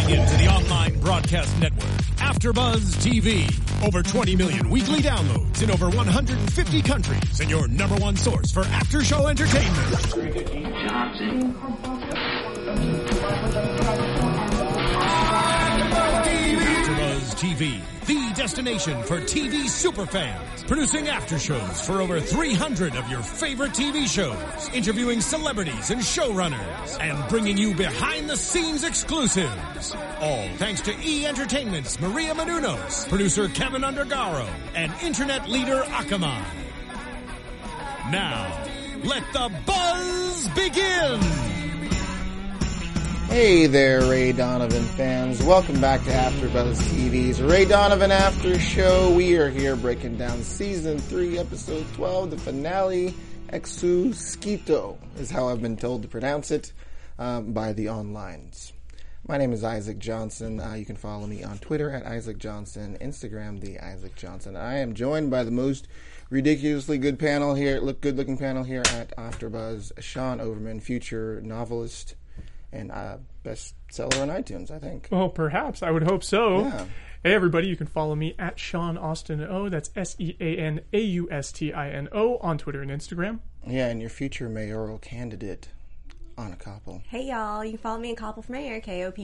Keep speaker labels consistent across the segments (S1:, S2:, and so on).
S1: Tuning in to the online broadcast network, AfterBuzz TV. Over 20 million weekly downloads in over 150 countries, and your number one source for after-show entertainment. AfterBuzz TV, the destination for TV superfans. Producing after-shows for over 300 of your favorite TV shows. Interviewing celebrities and showrunners. And bringing you behind-the-scenes exclusives. All thanks to E! Entertainment's Maria Menounos, producer Kevin Undergaro, and internet leader Akamai. Now, let the buzz begin!
S2: Hey there, Ray Donovan fans. Welcome back to AfterBuzz TV's Ray Donovan After Show. We are here breaking down Season 3, Episode 12, the finale. Exusquito is how I've been told to pronounce it by the onlines. My name is Isaac Johnson. You can follow me on Twitter at Isaac Johnson, Instagram, the Isaac Johnson. I am joined by the most ridiculously good panel here, good-looking panel here at AfterBuzz. Sean Overman, future novelist and bestseller on iTunes, I think.
S3: Well, perhaps. I would hope so.
S2: Yeah.
S3: Hey, everybody. You can follow me at Sean Austin O. That's SeanAustino on Twitter and Instagram.
S2: Yeah, and your future mayoral candidate, Anna Koppel.
S4: Hey, y'all. You can follow me at Koppel for Mayor,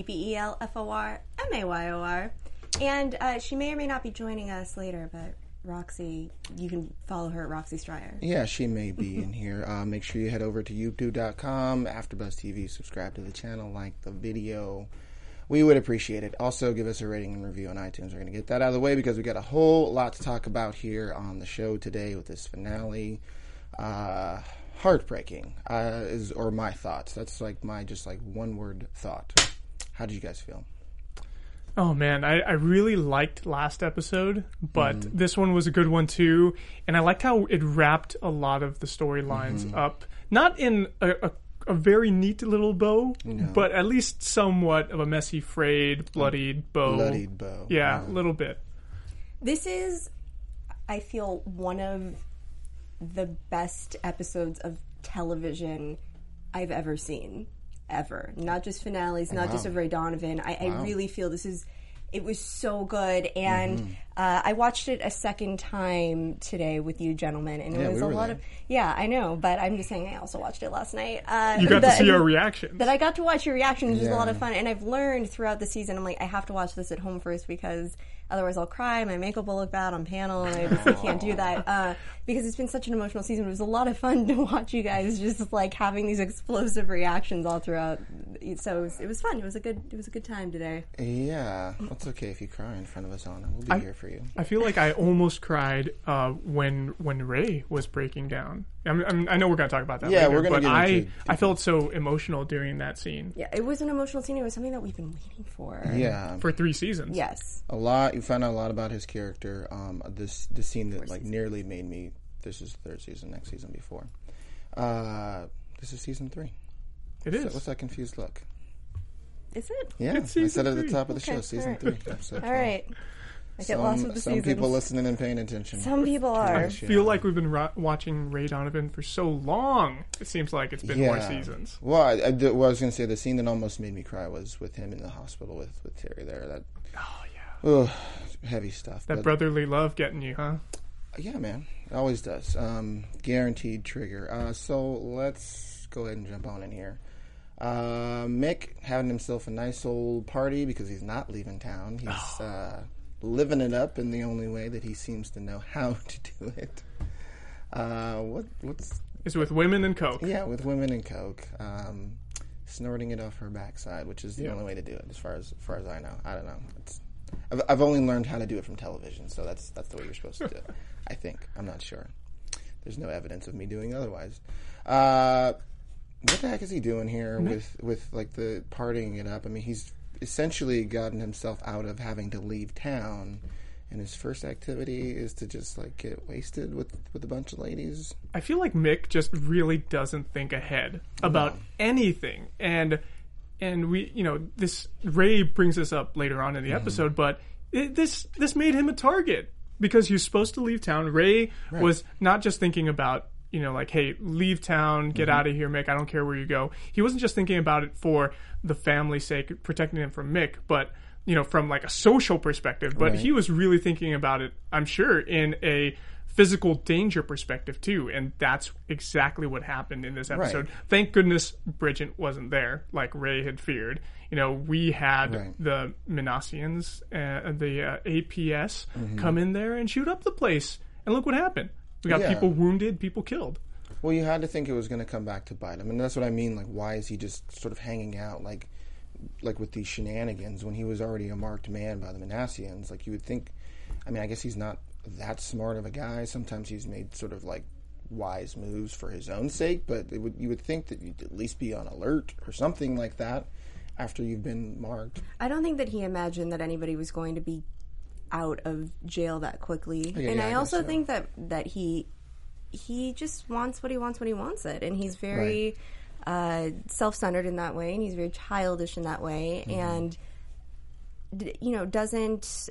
S4: KOPPELFORMAYOR. And she may or may not be joining us later, but Roxy, you can follow her at Roxy Stryer.
S2: Yeah, she may be in here. Make sure you head over to youtube.com, AfterBuzz TV, subscribe to the channel, like the video. We would appreciate it. Also, give us a rating and review on iTunes. We're going to get that out of the way because we got a whole lot to talk about here on the show today with this finale. Heartbreaking or my thoughts. That's like my just like one word thought. How did you guys feel?
S3: Oh, man, I really liked last episode, but this one was a good one, too. And I liked how it wrapped a lot of the storylines up. Not in a very neat little bow, but at least somewhat of a messy, frayed, bloodied bow.
S2: Bloodied bow.
S3: Yeah, a little bit.
S4: This is, I feel, one of the best episodes of television I've ever seen. Ever. Not just finales, not just of Ray Donovan. I really feel it was so good. And I watched it a second time today with you gentlemen. And it was a lot of... Yeah, I know. But I'm just saying I also watched it last night.
S3: You got to see our reactions.
S4: But I got to watch your reactions, which was a lot of fun. And I've learned throughout the season, I'm like, I have to watch this at home first because otherwise I'll cry, my makeup will look bad on panel, and I just can't do that. Because it's been such an emotional season. It was a lot of fun to watch you guys just like having these explosive reactions all throughout. So it was fun. It was a good time today.
S2: Yeah. It's okay if you cry in front of us, Anna. We'll be here for you.
S3: I feel like I almost cried when Ray was breaking down. I know we're going to talk about that later,
S2: we're going to get into
S3: I felt so emotional during that scene.
S4: Yeah, it was an emotional scene. It was something that we've been waiting for.
S2: Yeah.
S3: For 3 seasons.
S4: Yes.
S2: You found out a lot about his character. The scene that like nearly made me... This is the 3rd season, next season before. This is season 3.
S3: It is.
S2: What's that confused look?
S4: Is it?
S2: Yeah,
S3: It's
S2: I said it at the
S3: 3.
S2: top of the show, season 3, episode 12.
S4: All right. I get lost with the
S2: Some
S4: seasons.
S2: people listening and paying attention.
S4: Some people are.
S3: I feel like we've been watching Ray Donovan for so long. It seems like it's been more seasons.
S2: Well, I was going to say the scene that almost made me cry was with him in the hospital with Terry there. Heavy stuff.
S3: That brotherly love getting you, huh?
S2: Yeah, man. It always does. Guaranteed trigger. So let's go ahead and jump on in here. Mick having himself a nice old party because he's not leaving town. He's living it up in the only way that he seems to know how to do it.
S3: It's with women and coke.
S2: Yeah, with women and coke. Snorting it off her backside, which is the only way to do it, as far as I know. I don't know. I've only learned how to do it from television, so that's the way you're supposed to do it. I think. I'm not sure. There's no evidence of me doing otherwise. What the heck is he doing here with like the partying it up? I mean, he's essentially gotten himself out of having to leave town, and his first activity is to just like get wasted with a bunch of ladies.
S3: I feel like Mick just really doesn't think ahead about anything, and we, this Ray brings this up later on in the episode, but this made him a target because he was supposed to leave town. Ray was not just thinking about like, hey, leave town, get out of here, Mick. I don't care where you go. He wasn't just thinking about it for the family's sake, protecting him from Mick, but, from like a social perspective. But he was really thinking about it, I'm sure, in a physical danger perspective too, and that's exactly what happened in this episode. Right. Thank goodness Bridget wasn't there, like Ray had feared. We had the Minassians, the APS, come in there and shoot up the place, and look what happened. We got people wounded, people killed.
S2: Well, you had to think it was going to come back to bite him, and that's what I mean. Like, why is he just sort of hanging out, like with these shenanigans when he was already a marked man by the Minassians? Like, you would think. I mean, I guess he's not that smart of a guy. Sometimes he's made sort of like wise moves for his own sake, but you would think that you'd at least be on alert or something like that after you've been marked.
S4: I don't think that he imagined that anybody was going to be out of jail that quickly. And I also think that he just wants what he wants when he wants it, and he's very self-centered in that way, and he's very childish in that way, and doesn't,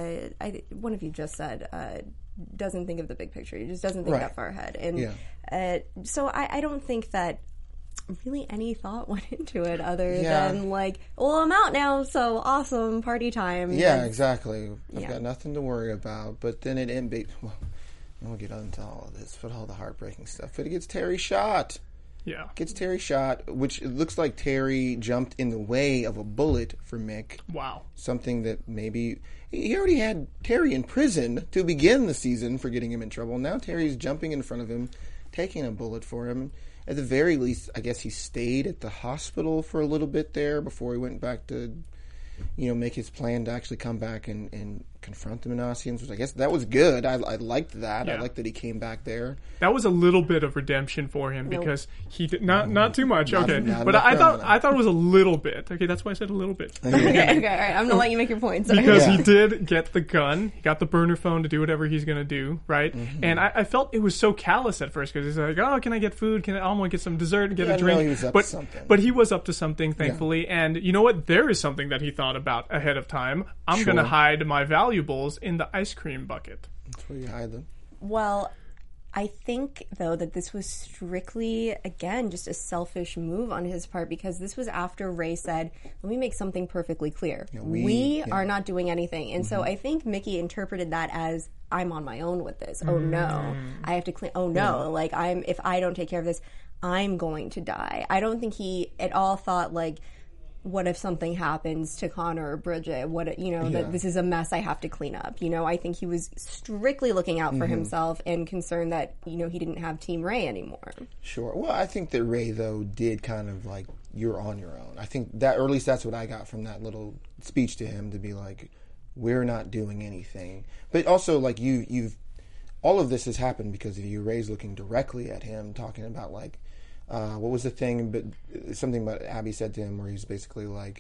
S4: one of you just said, doesn't think of the big picture. He just doesn't think that far ahead. And so I don't think that really any thought went into it other than like, well, I'm out now, so awesome, party time.
S2: Yeah, exactly. I've got nothing to worry about. But then it ended, we'll get into all of this, but all the heartbreaking stuff. But it gets Terry shot.
S3: Yeah.
S2: Gets Terry shot, which it looks like Terry jumped in the way of a bullet for Mick.
S3: Wow.
S2: Something that maybe... He already had Terry in prison to begin the season for getting him in trouble. Now Terry's jumping in front of him, taking a bullet for him. At the very least, I guess he stayed at the hospital for a little bit there before he went back to, make his plan to actually come back and confront the Minassians, which I guess that was good. I liked that. Yeah. I liked that he came back there.
S3: That was a little bit of redemption for him because he did not too much. Okay, but I thought it was a little bit. Okay, that's why I said a little bit.
S4: Okay, all right. I'm gonna let you make your points
S3: because he did get the gun. He got the burner phone to do whatever he's gonna do, right? Mm-hmm. And I felt it was so callous at first because he's like, "Oh, can I get food? I want to get some dessert and get a drink."
S2: No, he was up to something.
S3: But he was up to something, thankfully. Yeah. And you know what? There is something that he thought about ahead of time. I'm gonna hide my valuables in the ice cream bucket.
S2: That's where you hide them.
S4: Well, I think, though, that this was strictly, again, just a selfish move on his part because this was after Ray said, let me make something perfectly clear. Yeah, we are not doing anything. And so I think Mickey interpreted that as, I'm on my own with this. Oh, no. I have to clean. Oh, no. Like, if I don't take care of this, I'm going to die. I don't think he at all thought, like, what if something happens to Connor or Bridget? That this is a mess I have to clean up. I think he was strictly looking out for himself and concerned that, he didn't have Team Ray anymore.
S2: Sure. Well, I think that Ray, though, did kind of like, you're on your own. I think that, or at least that's what I got from that little speech to him, to be like, we're not doing anything. But also, like, you've all of this has happened because of you. Ray's looking directly at him, talking about, like, what was the thing? But something about Abby said to him, where he's basically like,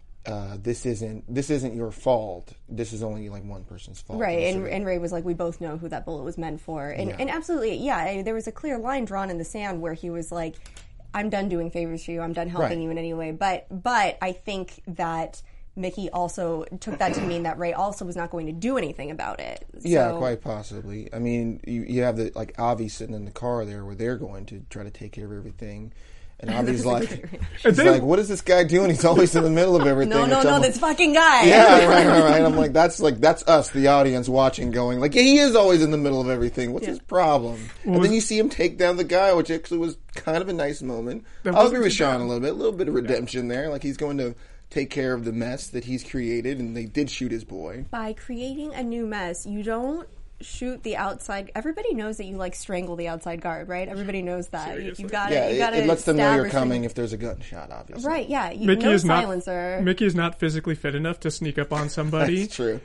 S2: "This isn't your fault. This is only like one person's fault."
S4: Right, and Ray was like, "We both know who that bullet was meant for," and absolutely, there was a clear line drawn in the sand where he was like, "I'm done doing favors for you. I'm done helping you in any way." But I think that Mickey also took that to mean that Ray also was not going to do anything about it.
S2: Yeah, quite possibly. I mean, you have Avi sitting in the car there where they're going to try to take care of everything. And Avi's like, what is this guy doing? He's always in the middle of everything.
S4: No, this fucking guy.
S2: Yeah, right. I'm like, that's us, the audience watching, going like, yeah, he is always in the middle of everything. What's his problem? And then you see him take down the guy, which actually was kind of a nice moment. I'll agree with Sean a little bit of redemption there. Like, he's going to take care of the mess that he's created, and they did shoot his boy.
S4: By creating a new mess, you don't shoot the outside. Everybody knows that you strangle the outside guard, right? Everybody knows that. You got
S2: it lets them know you're coming if there's a gunshot, obviously.
S4: Right? Yeah.
S3: Silencer. Mickey is not physically fit enough to sneak up on somebody.
S2: That's true.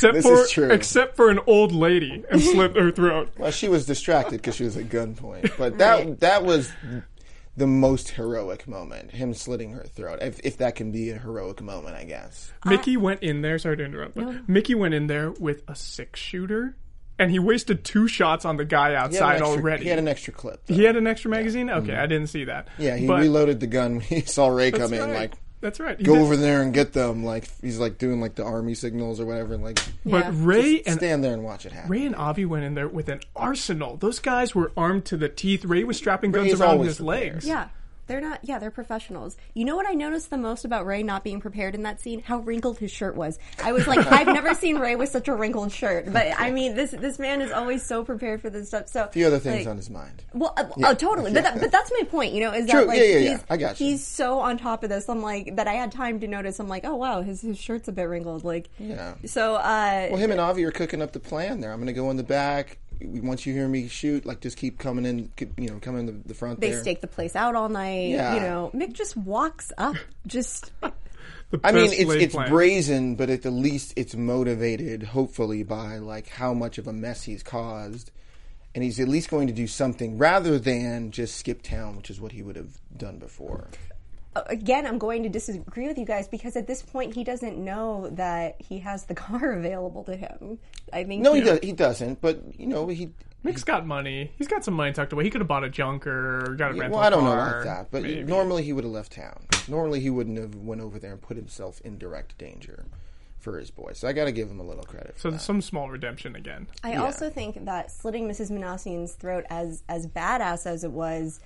S3: Except for an old lady and slit her throat.
S2: Well, she was distracted because she was at gunpoint, but that was the most heroic moment, him slitting her throat, if that can be a heroic moment, I guess.
S3: Mickey went in there, sorry to interrupt, but Mickey went in there with a 6-shooter, and he wasted 2 shots on the guy outside already.
S2: He had an extra clip, though.
S3: He had an extra magazine? Okay, I didn't see that.
S2: Yeah, he reloaded the gun when he saw Ray come in, like,
S3: That's right.
S2: Go over there and get them. Like he's like doing like the army signals or whatever. And like,
S3: But Ray
S2: just
S3: and
S2: stand there and watch it happen.
S3: Ray and Avi went in there with an arsenal. Those guys were armed to the teeth. Ray was strapping
S2: Ray
S3: guns
S2: is
S3: around
S2: always
S3: his
S2: prepared.
S3: legs.
S4: Yeah. They're professionals. You know what I noticed the most about Ray not being prepared in that scene? How wrinkled his shirt was. I was like, I've never seen Ray with such a wrinkled shirt. But I mean, this man is always so prepared for this stuff. So
S2: A few other things on his mind.
S4: Well, oh, totally.
S2: Yeah.
S4: But that's my point. You know, is
S2: True.
S4: that like
S2: Yeah. I got you.
S4: he's so on top of this. I'm like that. I had time to notice. I'm like, oh wow, his shirt's a bit wrinkled. Like,
S2: Yeah.
S4: So,
S2: Well, him and Avi are cooking up the plan there. I'm going to go in the back. Once you hear me shoot, like just keep coming in, coming in the front
S4: they
S2: there.
S4: stake the place out all night.
S2: Yeah.
S4: You know, Mick just walks up. Just
S2: I mean,
S3: Best laid
S2: it's
S3: plan.
S2: brazen, but at the least it's motivated, hopefully, by like how much of a mess he's caused, and he's at least going to do something rather than just skip town, which is what he would have done before.
S4: again, I'm going to disagree with you guys because at this point he doesn't know that he has the car available to him. I think
S2: He doesn't. But he.
S3: Mick's got money. He's got some money tucked away. He could have bought a junker or got a rental
S2: Well, I don't know
S3: car,
S2: about that, but
S3: maybe.
S2: normally he would have left town. Normally he wouldn't have went over there and put himself in direct danger for his boy. So I got to give him a little credit.
S3: So
S2: For that.
S3: some small redemption again.
S4: I also think that slitting Mrs. Manassian's throat, as badass as it was,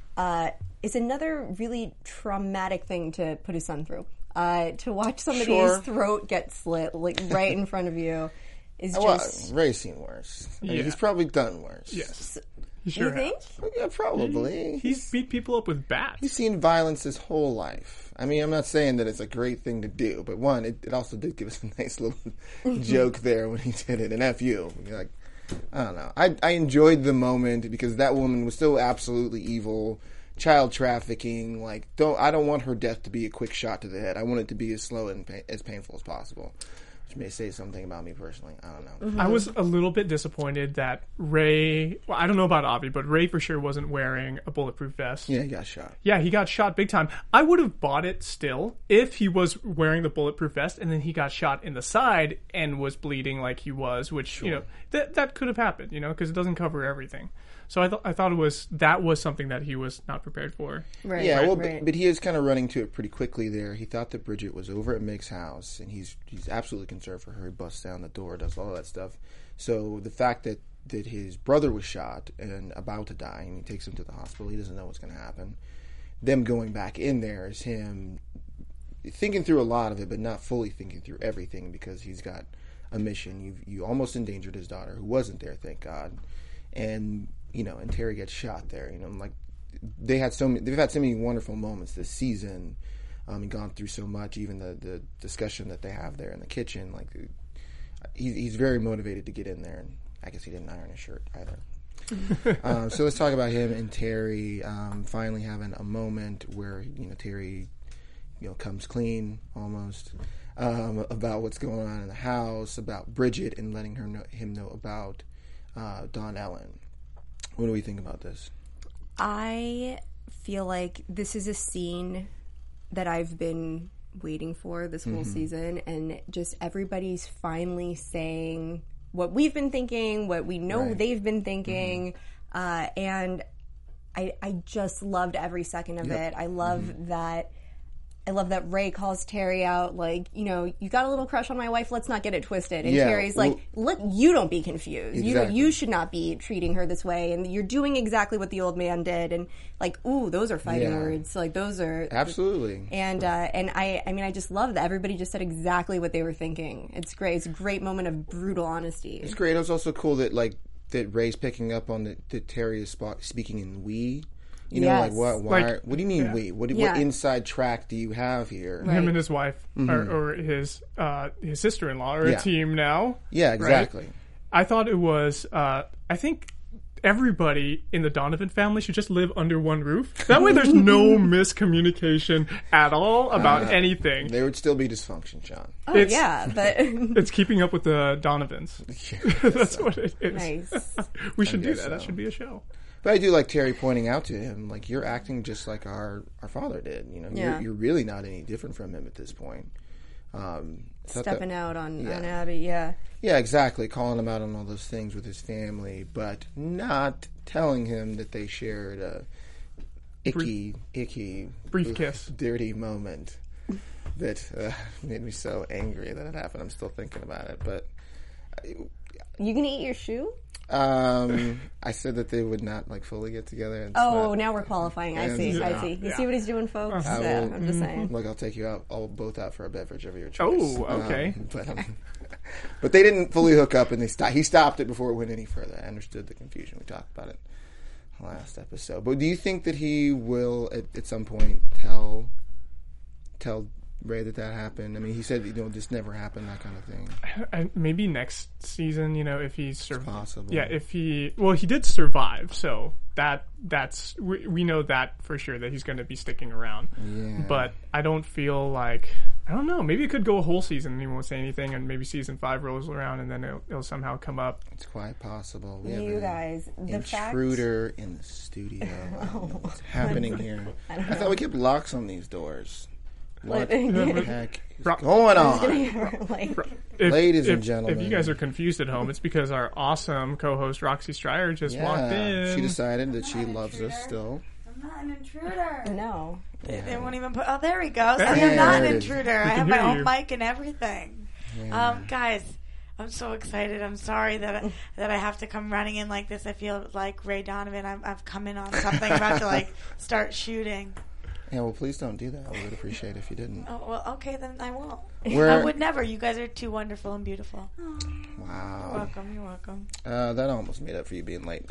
S4: is another really traumatic thing to put his son through. To watch somebody's
S2: Sure.
S4: throat get slit like right in front of you is just.
S2: Ray's seen worse. I mean,
S3: Yeah.
S2: he's probably done worse.
S3: Yes.
S4: You
S3: Sure
S4: think?
S3: has.
S2: Yeah, probably.
S3: He's beat people up with bats.
S2: He's seen violence his whole life. I mean, I'm not saying that it's a great thing to do, but one, it also did give us a nice little joke there when he did it. And F you. Like, I don't know. I enjoyed the moment because that woman was so absolutely evil. Child trafficking. Like, I don't want her death to be a quick shot to the head. I want it to be as slow and as painful as possible. Which may say something about me personally. I don't know.
S3: I was a little bit disappointed that Ray, well, I don't know about Avi, but Ray for sure wasn't wearing a bulletproof vest.
S2: Yeah, he got shot.
S3: Yeah, he got shot big time. I would have bought it still if he was wearing the bulletproof vest and then he got shot in the side and was bleeding like he was, which, that could have happened, because it doesn't cover everything. So I thought that was something that he was not prepared for.
S4: Right.
S2: Yeah, well,
S4: right.
S2: but he is kind of running to it pretty quickly there. He thought that Bridget was over at Mick's house, and he's absolutely concerned for her. He busts down the door, does all that stuff. So the fact that his brother was shot and about to die, and he takes him to the hospital, he doesn't know what's going to happen. Them going back in there is him thinking through a lot of it, but not fully thinking through everything because he's got a mission. You almost endangered his daughter, who wasn't there, thank God, and Terry gets shot there. Like they've had so many wonderful moments this season, and gone through so much. Even the discussion that they have there in the kitchen, like he's very motivated to get in there, and I guess he didn't iron his shirt either. So let's talk about him and Terry finally having a moment where Terry comes clean almost about what's going on in the house, about Bridget, and letting him know about Dawn Ellen. What do we think about this?
S4: I feel like this is a scene that I've been waiting for this whole season, and just everybody's finally saying what we've been thinking, what we know they've been thinking, and I just loved every second of it. I love that. I love that Ray calls Terry out, like, you got a little crush on my wife, let's not get it twisted. And Terry's like, look, you don't be confused.
S2: Exactly.
S4: You should not be treating her this way. And you're doing exactly what the old man did. And, like, ooh, those are fighting words. Like, those are...
S2: Absolutely.
S4: And I just love that everybody just said exactly what they were thinking. It's great. It's a great moment of brutal honesty.
S2: It's great. It was also cool that, that Ray's picking up on that Terry is speaking in we.
S4: Yes.
S2: Like what? What do you mean we? What inside track do you have here?
S4: Right.
S3: Him and his wife, or his sister-in-law, are a team now.
S2: Yeah, exactly.
S3: Right? I thought it was. I think everybody in the Donovan family should just live under one roof. That way, there's no miscommunication at all about anything.
S2: There would still be dysfunction, Sean.
S4: Oh,
S3: It's-
S4: yeah, but...
S3: It's keeping up with the Donovans. That's what it is.
S4: Nice.
S3: We should do
S2: guess
S3: that. That
S2: so.
S3: should be a show.
S2: But I do like Terry pointing out to him, like, you're acting just like our father did. You're really not any different from him at this point.
S4: Stepping out on Abby, yeah.
S2: Yeah, exactly. Calling him out on all those things with his family, but not telling him that they shared a icky,
S3: Brief kiss.
S2: dirty moment. that made me so angry that it happened. I'm still thinking about it. But
S4: You gonna eat your shoe?
S2: I said that they would not fully get together. It's
S4: Oh,
S2: not-
S4: now we're qualifying. I see.
S2: Yeah.
S4: I see. You see what he's doing, folks?
S2: I
S4: Yeah,
S2: will-
S4: I'm just saying.
S2: Look, I'll take you out, both out for a beverage of your choice.
S3: Oh, okay.
S2: But they didn't fully hook up, and he stopped it before it went any further. I understood the confusion. We talked about it last episode. But do you think that he will, at some point, tell Ray that happened? I mean, he said, this never happened, that kind of thing.
S3: Maybe next season, if he's
S2: Possible.
S3: Yeah, he did survive, so that's we know that for sure that he's going to be sticking around.
S2: Yeah.
S3: But I don't feel like, I don't know, maybe it could go a whole season and he won't say anything, and maybe season 5 rolls around and then it'll somehow come up.
S2: It's quite possible. We have
S4: You
S2: an
S4: guys, the fact...
S2: intruder in the studio. What's happening here? I thought we kept locks on these doors. What the heck is going on? Ladies and gentlemen.
S3: If you guys are confused at home, it's because our awesome co-host Roxy Stryer just walked in.
S2: She decided that she loves us still.
S5: I'm not an intruder.
S4: No.
S5: They won't even put. Oh, there he goes. I
S2: Yeah,
S5: am not
S2: there
S5: an
S2: it is.
S5: intruder. I have
S3: hear
S5: my own
S3: you.
S5: mic and everything. Guys, I'm so excited. I'm sorry that I have to come running in like this. I feel like Ray Donovan. I've come in on something about to start shooting.
S2: Yeah, well, please don't do that. I would appreciate it if you didn't.
S5: Oh well, okay then I won't.
S2: We're-
S5: I would never. You guys are too wonderful and beautiful. Oh,
S2: Wow.
S5: you're welcome. You're welcome.
S2: That almost made up for you being late.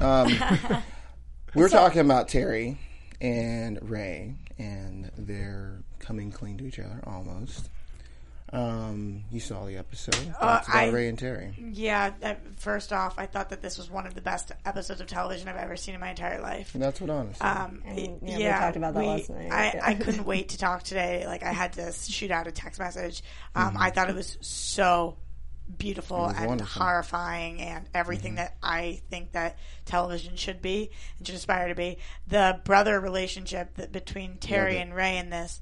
S2: We were talking about Terry and Ray, and they're coming clean to each other, almost. You saw the episode. Thoughts about Ray and Terry.
S5: Yeah. First off, I thought that this was one of the best episodes of television I've ever seen in my entire life.
S2: And that's what honestly.
S4: We talked about that last night.
S5: I couldn't wait to talk today. I had to shoot out a text message. I thought it was so beautiful and
S2: wonderful.
S5: horrifying and everything that I think that television should be and should aspire to be. The brother relationship between Terry and Ray in this.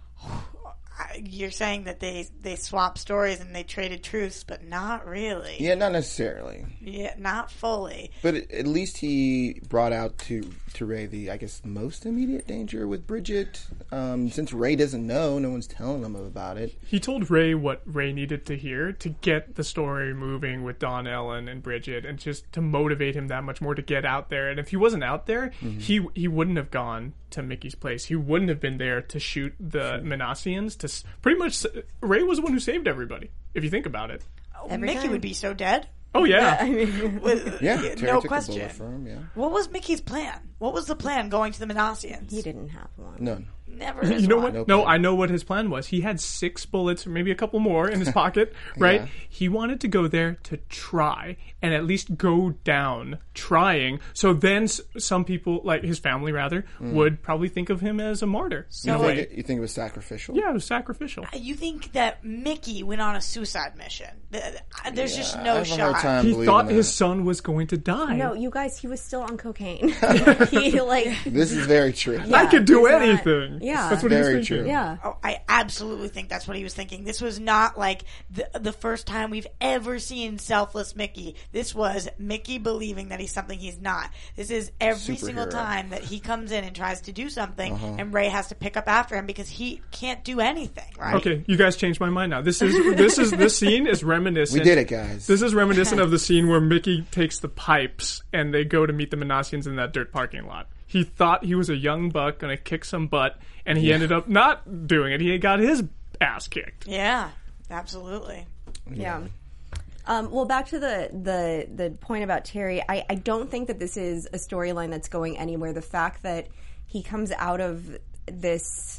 S5: You're saying that they swapped stories and they traded truths, but not really.
S2: Yeah, not necessarily.
S5: Yeah, not fully.
S2: But at least he brought out to Ray the, I guess, most immediate danger with Bridget. Since Ray doesn't know, no one's telling him about it.
S3: He told Ray what Ray needed to hear to get the story moving with Dawn Ellen and Bridget, and just to motivate him that much more to get out there. And if he wasn't out there, he wouldn't have gone to Mickey's place. He wouldn't have been there to shoot the Manassians. Pretty much, Ray was the one who saved everybody, if you think about it.
S5: Mickey
S4: time.
S5: would be so dead.
S3: Oh, yeah.
S2: Yeah, Terry
S5: no
S2: took
S5: question.
S2: the bullet for him, yeah.
S5: What was Mickey's plan? What was the plan going to the Manassians?
S4: He didn't have one.
S2: None.
S5: Never is
S3: You know
S5: one.
S3: what?
S2: No
S3: No,
S2: plan.
S3: I know what his plan was. He had 6 bullets, or maybe a couple more in his pocket, right?
S2: Yeah.
S3: He wanted to go there to try, and at least go down trying. So then some people, like his family rather, would probably think of him as a martyr.
S5: So
S3: in a way.
S2: You think it was sacrificial?
S3: Yeah, it was sacrificial.
S5: You think that Mickey went on a suicide mission? There's just no
S2: I have a hard
S5: shot.
S2: time
S3: He
S2: believing
S3: thought
S2: that.
S3: his son was going to die.
S4: No, you guys, he was still on cocaine. He
S2: This is very true.
S3: I could do
S4: he's not-
S3: anything.
S4: yeah.
S3: That's what he was
S2: Very
S3: thinking.
S2: true.
S4: Yeah.
S5: Oh, I absolutely think that's what he was thinking. This was not like the first time we've ever seen selfless Mickey. This was Mickey believing that he's something he's not. This is every single
S2: Superhero.
S5: time that he comes in and tries to do something, and Ray has to pick up after him because he can't do anything. Right?
S3: Okay, you guys changed my mind now. This scene is reminiscent.
S2: We did it, guys.
S3: This is reminiscent of the scene where Mickey takes the pipes and they go to meet the Manassians in that dirt parking lot. He thought he was a young buck going to kick some butt, and he ended up not doing it. He got his ass kicked.
S5: Yeah, absolutely.
S4: Yeah. Well, back to the point about Terry, I don't think that this is a storyline that's going anywhere. The fact that he comes out of this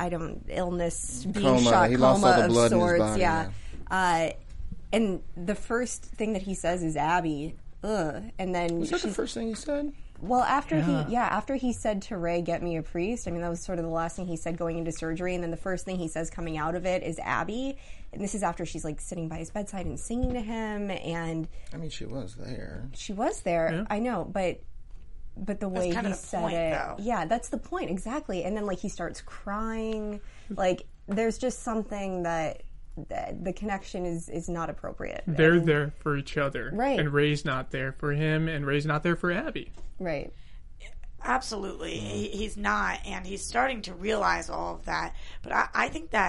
S4: illness, being
S2: Coma.
S4: shot,
S2: He lost
S4: coma
S2: all the
S4: of
S2: blood in his
S4: sorts,
S2: body,
S4: yeah. And the first thing that he says is Abby. Ugh. And then
S2: Was that the first thing he said?
S4: well, after he said to Ray, "Get me a priest." I mean, that was sort of the last thing he said going into surgery, and then the first thing he says coming out of it is Abby. And this is after she's sitting by his bedside and singing to him, and
S2: I mean, she was there.
S4: she was there.
S3: Yeah.
S4: I know, but the way
S5: kind
S4: he
S5: of the
S4: said
S5: point,
S4: it,
S5: though.
S4: yeah, that's the point exactly. And then he starts crying. There's just something that the connection is not appropriate.
S3: They're there for each other.
S4: Right.
S3: And Ray's not there for him, and Ray's not there for Abby.
S4: Right.
S5: Absolutely. He's not, and he's starting to realize all of that. But I think that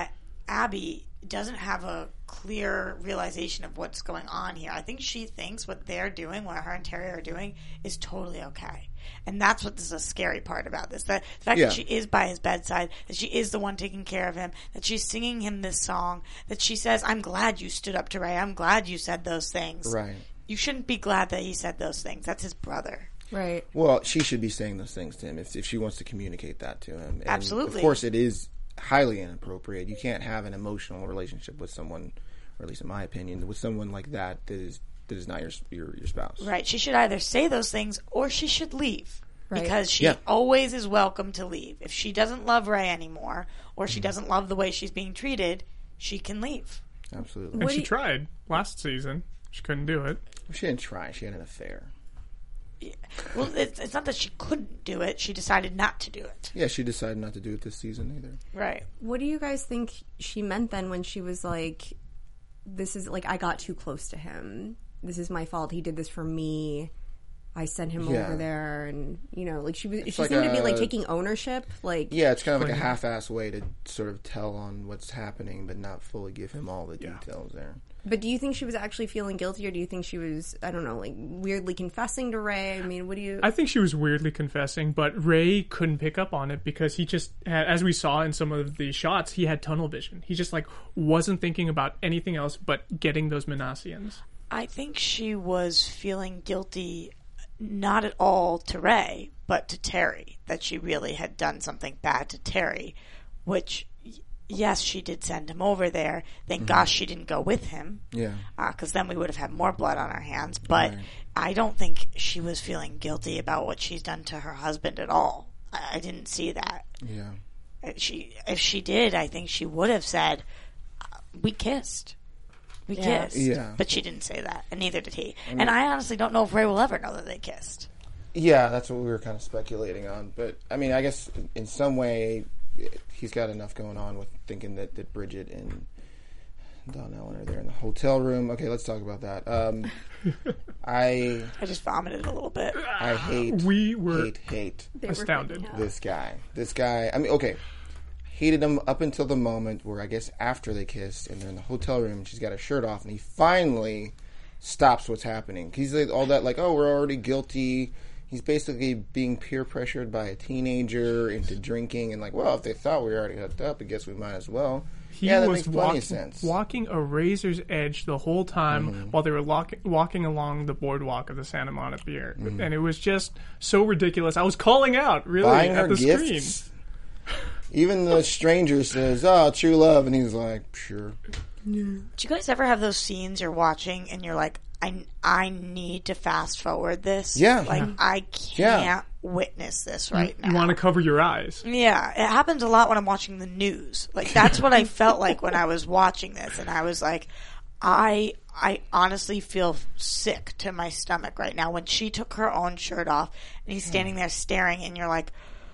S5: Abby doesn't have a clear realization of what's going on here. I think she thinks what they're doing, what her and Terry are doing, is totally okay. And that's what is a scary part about this. That the fact that she is by his bedside, that she is the one taking care of him, that she's singing him this song, that she says, I'm glad you stood up to Ray. I'm glad you said those things.
S2: Right.
S5: You shouldn't be glad that he said those things. That's his brother.
S4: Right.
S2: Well, she should be saying those things to him if she wants to communicate that to him. And
S5: absolutely.
S2: Of course, it is highly inappropriate. You can't have an emotional relationship with someone, or at least in my opinion, with someone like that is not your spouse.
S5: Right. She should either say those things or she should leave.
S4: Right.
S5: Because she always is welcome to leave. If she doesn't love Ray anymore, or she doesn't love the way she's being treated, she can leave.
S2: Absolutely.
S3: And she tried last season. She couldn't do it.
S2: She didn't try. She had an affair.
S5: Yeah. Well, it's not that she couldn't do it. She decided not to do it.
S2: Yeah, she decided not to do it this season either.
S5: Right.
S4: What do you guys think she meant then when she was like, this is like, I got too close to him. This is my fault. He did this for me. I sent him over there, and like she seemed to be like taking ownership. Like,
S2: yeah, it's kind of like a half-ass way to sort of tell on what's happening, but not fully give him all the details there.
S4: But do you think she was actually feeling guilty, or do you think she was, I don't know, like weirdly confessing to Ray? I mean, what do you?
S3: I think she was weirdly confessing, but Ray couldn't pick up on it because he just had, as we saw in some of the shots, he had tunnel vision. He just like wasn't thinking about anything else but getting those Manassians.
S5: I think she was feeling guilty. Not at all to Ray, but to Terry, that she really had done something bad to Terry, which, yes, she did send him over there. Thank gosh she didn't go with him.
S2: Yeah.
S5: Because then we would have had more blood on our hands. But I don't think she was feeling guilty about what she's done to her husband at all. I didn't see that.
S2: Yeah.
S5: If she did, I think she would have said, we kissed. We kissed.
S2: Yeah.
S5: But she didn't say that, and neither did he. And I honestly don't know if Ray will ever know that they kissed.
S2: Yeah, that's what we were kind of speculating on. But, I mean, I guess in some way he's got enough going on with thinking that Bridget and Don Ellen are there in the hotel room. Okay, let's talk about that. I
S5: just vomited a little bit.
S2: I hate
S3: astounded.
S2: This guy, I mean, okay. Hated him up until the moment where I guess after they kissed and they're in the hotel room and she's got her shirt off and he finally stops what's happening. He's like, all that like, oh, we're already guilty. He's basically being peer pressured by a teenager into drinking and like, well, if they thought we were already hooked up, I guess we might as well. That
S3: was
S2: makes plenty of sense.
S3: Walking a razor's edge the whole time while they were walking along the boardwalk of the Santa Monica Pier. And it was just so ridiculous. I was calling out, really,
S2: Buying
S3: at
S2: her
S3: the
S2: gifts.
S3: screen.
S2: Even the stranger says, oh, true love. And he's like, sure.
S5: Do you guys ever have those scenes you're watching and you're like, I need to fast forward this?
S2: Yeah.
S5: Like, I can't witness this right now.
S3: You want to cover your eyes.
S5: Yeah. It happens a lot when I'm watching the news. Like, that's what I felt like when I was watching this. And I was like, I honestly feel sick to my stomach right now. When she took her own shirt off and he's standing there staring and you're like,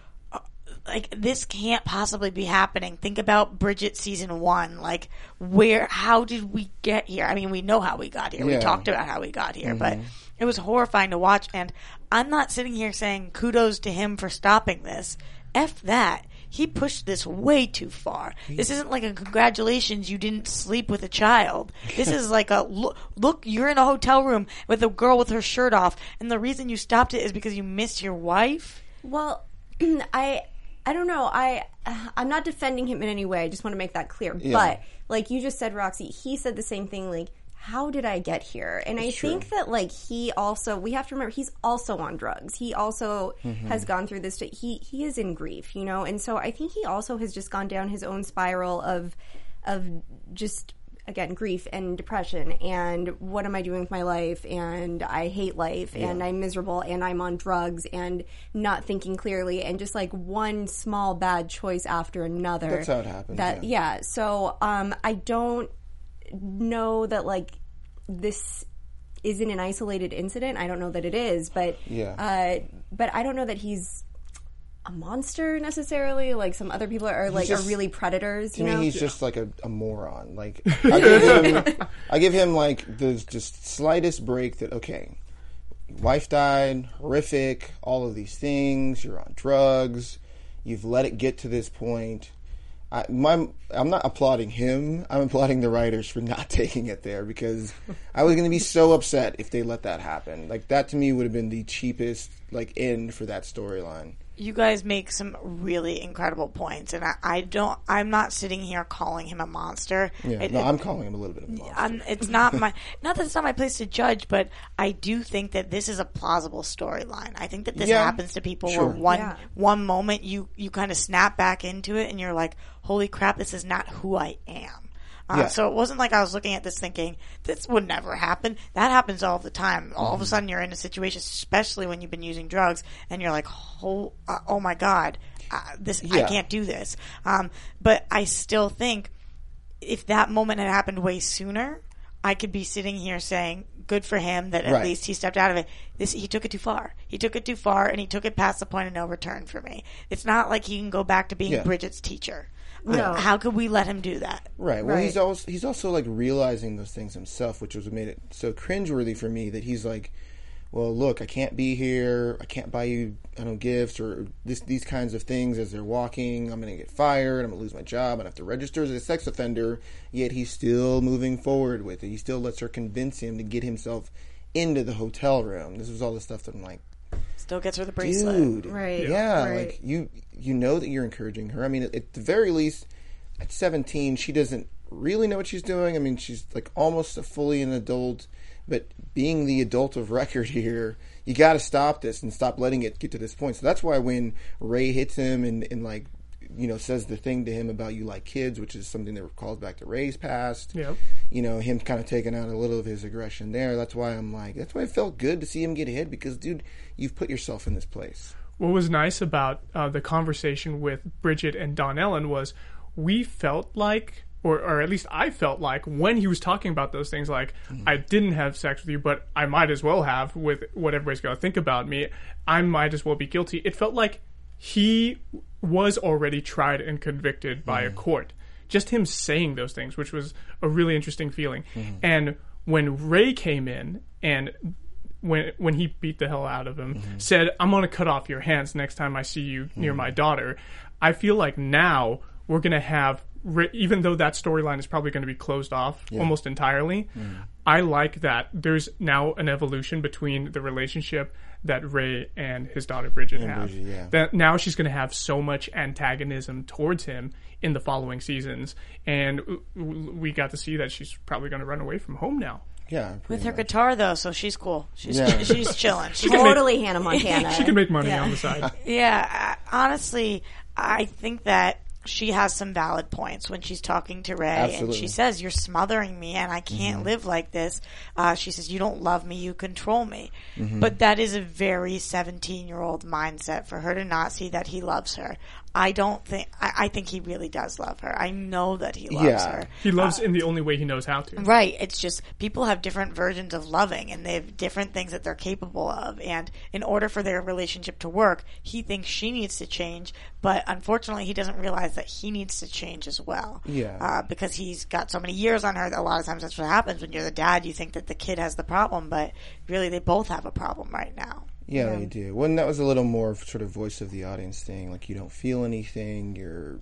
S5: this can't possibly be happening. Think about Bridget season 1. Like, how did we get here? I mean, we know how we got here.
S2: Yeah.
S5: We talked about how we got here, but it was horrifying to watch. And I'm not sitting here saying kudos to him for stopping this. F that. He pushed this way too far. This isn't like a congratulations, you didn't sleep with a child. This is like a look, you're in a hotel room with a girl with her shirt off, and the reason you stopped it is because you missed your wife?
S4: Well, I don't know. I'm not defending him in any way. I just want to make that clear. Yeah. But like you just said, Roxy, he said the same thing. Like, how did I get here? And I think that like we have to remember he's also on drugs. He also has gone through this. He is in grief, and so I think he also has just gone down his own spiral of just, again, grief and depression and what am I doing with my life, and I hate life, and I'm miserable, and I'm on drugs, and not thinking clearly, and just like one small bad choice after another.
S2: That's how it happens.
S4: So I don't know that like this isn't an isolated incident. I don't know that it is, but but I don't know that he's a monster necessarily, like some other people are really predators.
S2: To me, he's just like a moron. Like I give him like the just slightest break that wife died, horrific, all of these things. You're on drugs. You've let it get to this point. I'm not applauding him. I'm applauding the writers for not taking it there, because I was going to be so upset if they let that happen. Like, that to me would have been the cheapest end for that storyline.
S5: You guys make some really incredible points, and I'm not sitting here calling him a monster.
S2: Yeah, I'm calling him a little bit of a monster.
S5: It's not not that it's not my place to judge, but I do think that this is a plausible storyline. I think that this happens to people where one moment you kind of snap back into it and you're like, holy crap, this is not who I am. So it wasn't like I was looking at this thinking, this would never happen. That happens all the time. All of a sudden you're in a situation, especially when you've been using drugs, and you're like, oh my God, I can't do this. But I still think if that moment had happened way sooner, I could be sitting here saying, good for him that at least he stepped out of it. He took it too far. He took it too far, and he took it past the point of no return for me. It's not like he can go back to being Bridget's teacher. No. How could we let him do that?
S2: Right. Well, he's also like realizing those things himself, which was what made it so cringeworthy for me, that he's like, well, look, I can't be here. I can't buy you, gifts or these kinds of things as they're walking. I'm going to get fired. I'm going to lose my job. I'm going to have to register as a sex offender. Yet he's still moving forward with it. He still lets her convince him to get himself into the hotel room. This was all the stuff that I'm like,
S5: still gets her the bracelet.
S2: Dude,
S4: right?
S2: Yeah,
S4: right.
S2: Like you know that you're encouraging her. I mean, at the very least, at 17, she doesn't really know what she's doing. I mean, she's like almost fully an adult, but being the adult of record here, you got to stop this and stop letting it get to this point. So that's why when Ray hits him and like, says the thing to him about you like kids, which is something that calls back to Ray's past.
S3: Yep.
S2: Him kind of taking out a little of his aggression there. That's why it felt good to see him get hit, because, dude, you've put yourself in this place.
S3: What was nice about the conversation with Bridget and Don Ellen was we felt like, or at least I felt like, when he was talking about those things, like, I didn't have sex with you, but I might as well have, with what everybody's going to think about me. I might as well be guilty. It felt like he was already tried and convicted by a court. Just him saying those things, which was a really interesting feeling. And when Ray came in and when he beat the hell out of him, said, I'm going to cut off your hands next time I see you near my daughter, I feel like now we're going to have, even though that storyline is probably going to be closed off almost entirely, I like that there's now an evolution between the relationship that Ray and his daughter Bridget have. That now she's going to have so much antagonism towards him in the following seasons, and we got to see that she's probably going to run away from home now.
S2: Yeah,
S5: with her guitar though, so she's cool. She's chilling.
S4: She's totally Hannah Montana.
S3: She can make money on the side.
S5: Honestly, I think that she has some valid points when she's talking to Ray.
S2: Absolutely.
S5: And she says, you're smothering me and I can't live like this. She says, you don't love me, you control me. But that is a very 17-year-old mindset for her to not see that he loves her. I think he really does love her. I know that he loves her.
S3: He loves in the only way he knows how to.
S5: Right. It's just people have different versions of loving, and they have different things that they're capable of. And in order for their relationship to work, he thinks she needs to change, but unfortunately he doesn't realize that he needs to change as well. Because he's got so many years on her that a lot of times that's what happens. When you're the dad, you think that the kid has the problem, but really they both have a problem right now.
S2: Yeah, they do. Well, and that was a little more sort of voice of the audience thing. Like, you don't feel anything.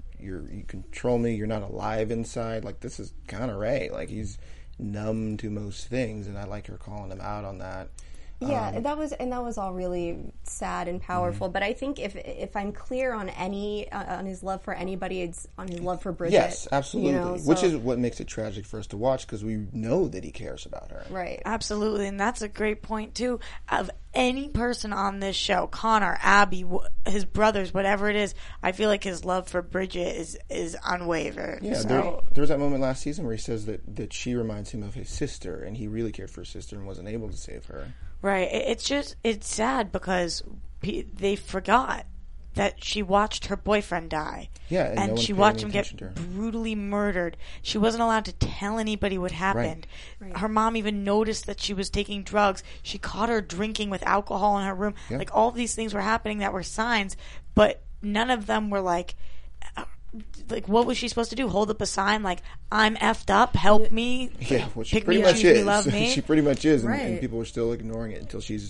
S2: You control me. You're not alive inside. Like, this is kind of Ray. Like, he's numb to most things, and I like her calling him out on that.
S4: Yeah, that was all really sad and powerful. But I think if I'm clear on on his love for anybody, it's on his love for Bridget.
S2: Yes, absolutely. Which is what makes it tragic for us to watch, because we know that he cares about her.
S4: Right.
S5: Absolutely, and that's a great point too. Of any person on this show, Connor, Abby, his brothers, whatever it is, I feel like his love for Bridget is unwavering.
S2: Yeah, there was that moment last season where he says that she reminds him of his sister, and he really cared for his sister and wasn't able to save her.
S5: Right. It's sad because they forgot that she watched her boyfriend die.
S2: Yeah, and no
S5: she watched him get brutally murdered. She wasn't allowed to tell anybody what happened. Right. Her mom even noticed that she was taking drugs. She caught her drinking with alcohol in her room. Yeah. Like, all of these things were happening that were signs, but none of them were like, what was she supposed to do? Hold up a sign like, I'm effed up, help me?
S2: Yeah, well, she
S5: pick
S2: pretty
S5: me,
S2: much
S5: choose
S2: is.
S5: Me, love me?
S2: She pretty much is,
S4: right.
S2: and people were still ignoring it until she's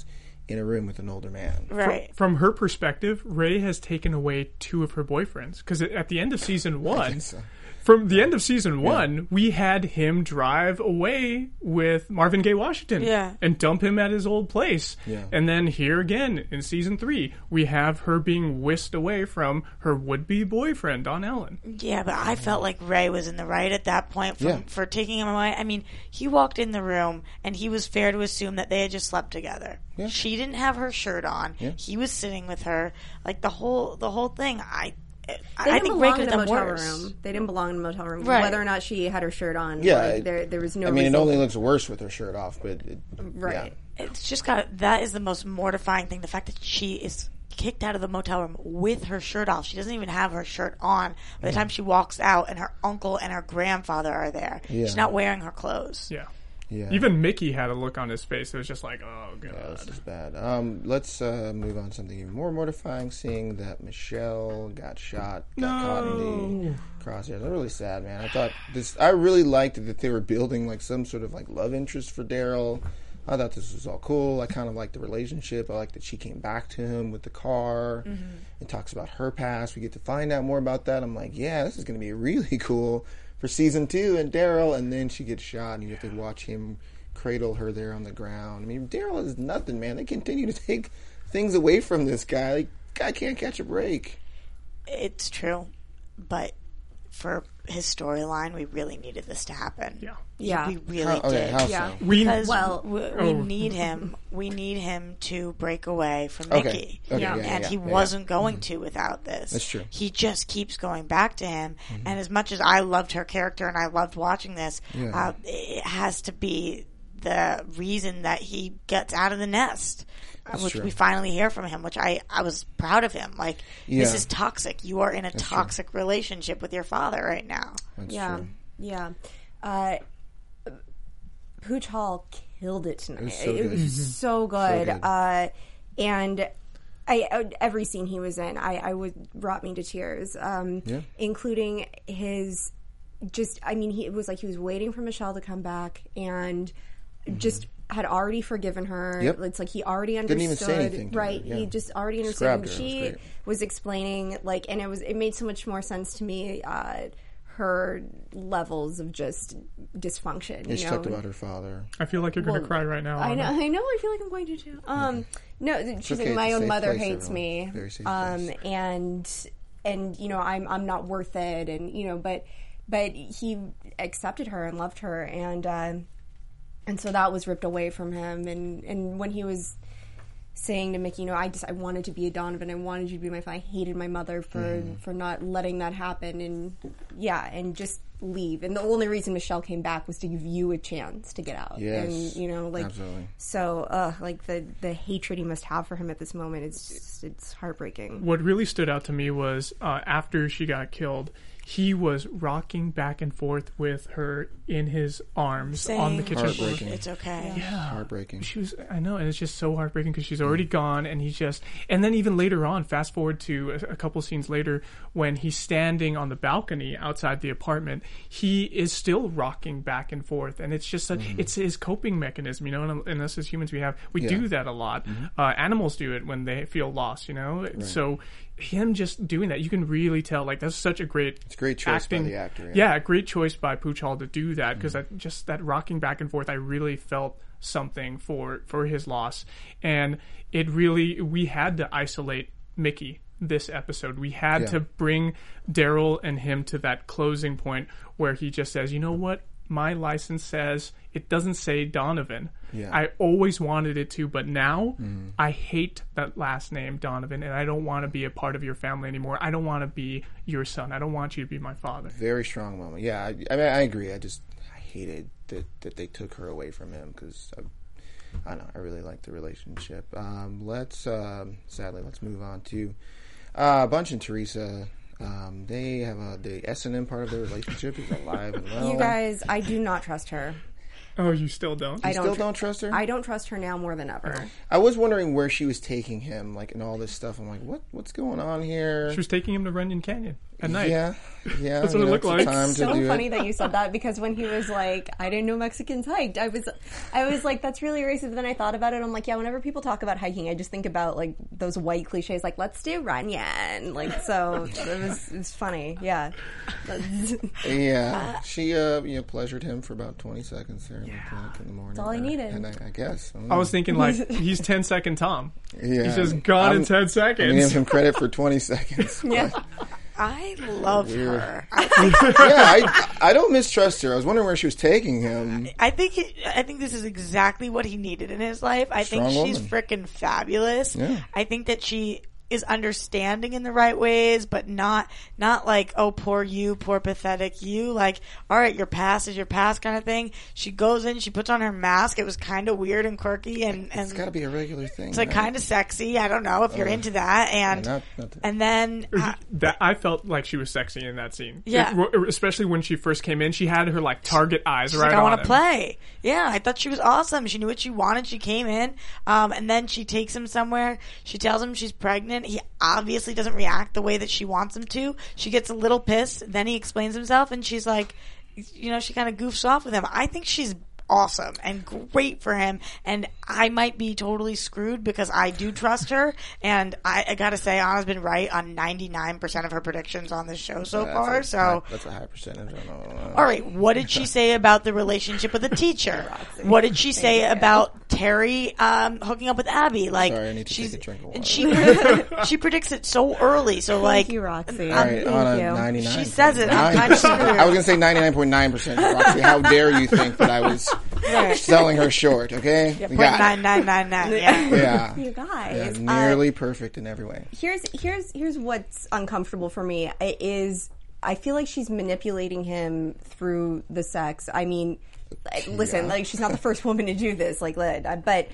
S2: in a room with an older man.
S5: Right.
S3: From her perspective, Ray has taken away 2 of her boyfriends. Because at the end of season 1, from the end of season 1, we had him drive away with Marvin Gaye Washington and dump him at his old place.
S2: Yeah.
S3: And then here again in season 3, we have her being whisked away from her would-be boyfriend, Don Ellen.
S5: Yeah, but I felt like Ray was in the right at that point for taking him away. I mean, he walked in the room, and he was fair to assume that they had just slept together.
S2: Yeah.
S5: She didn't have her shirt on.
S2: Yeah.
S5: He was sitting with her. Like, the whole thing, I
S4: They
S5: think Ray
S4: didn't belong
S5: could
S4: in
S5: have
S4: a
S5: done
S4: motel
S5: worse.
S4: room. They didn't belong in a motel room.
S5: Right.
S4: Whether or not she had her shirt on,
S2: Yeah,
S4: like, there was no
S2: I mean,
S4: reason.
S2: it only looks worse with her shirt off, but
S4: Right.
S5: It's just that is the most mortifying thing. The fact that she is kicked out of the motel room with her shirt off. She doesn't even have her shirt on by the time she walks out, and her uncle and her grandfather are there.
S2: Yeah.
S5: She's not wearing her clothes.
S3: Yeah.
S2: Yeah.
S3: Even Mickey had a look on his face. It was just like, oh, God.
S2: Yeah, this is bad. Let's move on to something even more mortifying, seeing that Michelle got shot, got caught in the crosshairs. I'm really sad, man. I really liked that they were building like some sort of like love interest for Daryl. I thought this was all cool. I kind of liked the relationship. I liked that she came back to him with the car and talks about her past. We get to find out more about that. I'm like, yeah, this is going to be really cool for season 2 and Daryl. And then she gets shot, and you have to watch him cradle her there on the ground. I mean, Daryl is nothing, man. They continue to take things away from this guy. Like, guy can't catch a break.
S5: It's true, but for his storyline, we really needed this to happen.
S3: Yeah.
S4: Yeah.
S5: We really
S2: Okay,
S5: did.
S2: how
S4: Yeah.
S2: so?
S5: Because
S4: Well-
S5: we need him. We need him to break away from
S2: Okay.
S5: Mickey.
S2: Okay,
S4: Yeah.
S5: And he wasn't going to without this.
S2: That's true.
S5: He just keeps going back to him. And as much as I loved her character and I loved watching this,
S2: Yeah.
S5: it has to be the reason that he gets out of the nest. Which
S2: true.
S5: we finally hear from him, which I was proud of him. Like, this
S2: Yeah.
S5: is toxic. You are in a toxic relationship with your father right now.
S2: That's
S4: Yeah,
S2: true.
S4: yeah. Pooch Hall killed it tonight.
S2: It was so
S4: It
S2: good.
S4: was so good.
S2: good.
S4: And every scene he was in, brought me to tears. Including his it was like he was waiting for Michelle to come back and just had already forgiven her.
S2: Yep.
S4: It's like he already understood.
S2: Didn't even say anything to her,
S4: right?
S2: yeah.
S4: He just already
S2: Just
S4: understood.
S2: grabbed her. It was
S4: She
S2: great.
S4: was explaining, like, and it made so much more sense to me. Her levels of just dysfunction.
S2: She talked about her father.
S3: I feel like you're going to
S4: Well,
S3: cry right now.
S4: I know.
S3: Anna.
S4: I feel like I'm going to too. No, she's
S2: okay.
S4: like, my
S2: It's a
S4: own
S2: safe
S4: mother
S2: place,
S4: hates
S2: everyone.
S4: me.
S2: Very safe place.
S4: And I'm not worth it, and but he accepted her and loved her, and so that was ripped away from him, and when he was saying to Mickey, I wanted to be a Donovan. I wanted you to be my father. I hated my mother for not letting that happen, and just leave. And the only reason Michelle came back was to give you a chance to get out.
S2: Yes,
S4: and
S2: absolutely.
S4: So, like the hatred he must have for him at this moment it's heartbreaking.
S3: What really stood out to me was after she got killed, he was rocking back and forth with her in his arms on the kitchen floor.
S2: Heartbreaking.
S5: It's okay.
S3: Yeah.
S2: Heartbreaking.
S3: I know, and it's just so heartbreaking because she's already gone, and and then even later on, fast forward to a couple scenes later, when he's standing on the balcony outside the apartment, he is still rocking back and forth, and it's just it's his coping mechanism, and us as humans, we do that a lot. Animals do it when they feel lost, so him just doing that, you can really tell, like, that's such a great...
S2: It's a great choice by the actor.
S3: Yeah, great choice by Pooch Hall to do that, because that rocking back and forth, I really felt something for his loss. And we had to isolate Mickey this episode. We had to bring Daryl and him to that closing point where he just says, you know what? My license says, it doesn't say Donovan.
S2: Yeah.
S3: I always wanted it to, but now I hate that last name, Donovan, and I don't want to be a part of your family anymore. I don't want to be your son. I don't want you to be my father.
S2: Very strong moment. Yeah, I mean, I agree. I hated that they took her away from him because I don't know. I really like the relationship. Sadly, let's move on to Bunch and Teresa. They have the S&M part of their relationship is alive and well.
S4: You guys, I do not trust her.
S3: Oh, you still don't?
S4: I
S2: don't trust her?
S4: I don't trust her now more than ever.
S2: I was wondering where she was taking him, like, and all this stuff. I'm like, what's going on here?
S3: She was taking him to Runyon Canyon. at night.
S2: Yeah.
S3: That's what it looked like.
S2: it's time
S4: It's
S2: to
S4: so
S2: do
S4: funny
S2: it.
S4: that you said that because when he was like, I didn't know Mexicans hiked, I was like, that's really racist. But then I thought about it. I'm like, yeah, whenever people talk about hiking, I just think about like those white cliches, like let's do Runyon. Like, so it was funny. Yeah.
S2: Yeah, she pleasured him for about 20 seconds there in the morning.
S4: That's all I needed.
S2: And I guess
S3: I was thinking like he's 10-second Tom.
S2: yeah,
S3: He's just gone in 10
S2: I'm giving
S3: seconds.
S2: him credit for 20 seconds.
S4: Yeah.
S5: I love her.
S2: I don't mistrust her. I was wondering where she was taking him.
S5: I think this is exactly what he needed in his life. I think
S2: Strong
S5: she's
S2: woman.
S5: freaking fabulous.
S2: Yeah.
S5: I think that she is understanding in the right ways, but not like, oh, poor you, poor pathetic you. Like, all right, your past is your past kind of thing. She goes in, she puts on her mask. It was kind of weird and quirky, and
S2: It's got to be a regular thing.
S5: it's like
S2: right?
S5: kind of sexy. I don't know if you're into that. And
S2: not
S5: and then
S3: That I felt like she was sexy in that scene.
S5: Yeah.
S3: Especially when she first came in, she had her like target eyes
S5: she's
S3: right
S5: like, I
S3: on
S5: want
S3: him.
S5: to play. Yeah, I thought she was awesome. She knew what she wanted. She came in, and then she takes him somewhere. She tells him she's pregnant. He obviously doesn't react the way that she wants him to. She gets a little pissed. Then he explains himself, and she's like, she kind of goofs off with him. I think she's awesome and great for him, and I might be totally screwed because I do trust her, and I gotta say Anna's been right on 99% of her predictions on this show so far. So
S2: that's a high percentage. I don't know.
S5: all right, what did she say about the relationship with the teacher? What did she say about Terry hooking up with Abby? Like,
S2: Sorry, I need to take a drink of water.
S5: and she predicts it so early. So like,
S4: Thank you, Roxy.
S2: All right, on a
S4: Thank you.
S2: 99.
S5: She says it. I'm kind of screwed.
S2: I was going to say 99.9%. Roxy, how dare you think that I was selling her short, okay?
S5: Yeah,
S2: We got it.
S5: 0.9999. Yeah.
S2: Yeah.
S4: You guys.
S2: Nearly perfect in every way.
S4: Here's what's uncomfortable for me is I feel like she's manipulating him through the sex. I mean, listen, like she's not the first woman to do this, like, but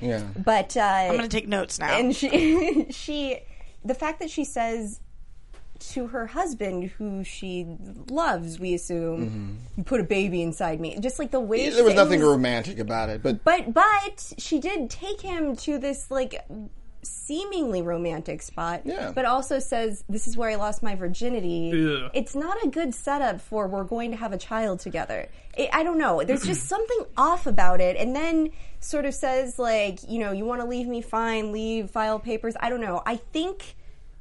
S5: I'm gonna take notes now.
S4: And the fact that she says to her husband, who she loves, we assume, you put a baby inside me. Just like the way
S2: There was nothing romantic about it, but
S4: But she did take him to this like seemingly romantic spot,
S2: Yeah.
S4: but also says, this is where I lost my virginity.
S3: Ugh.
S4: It's not a good setup for we're going to have a child together. I don't know. There's just something off about it. And then sort of says like, you want to leave me, fine, leave, file papers. I don't know. I think...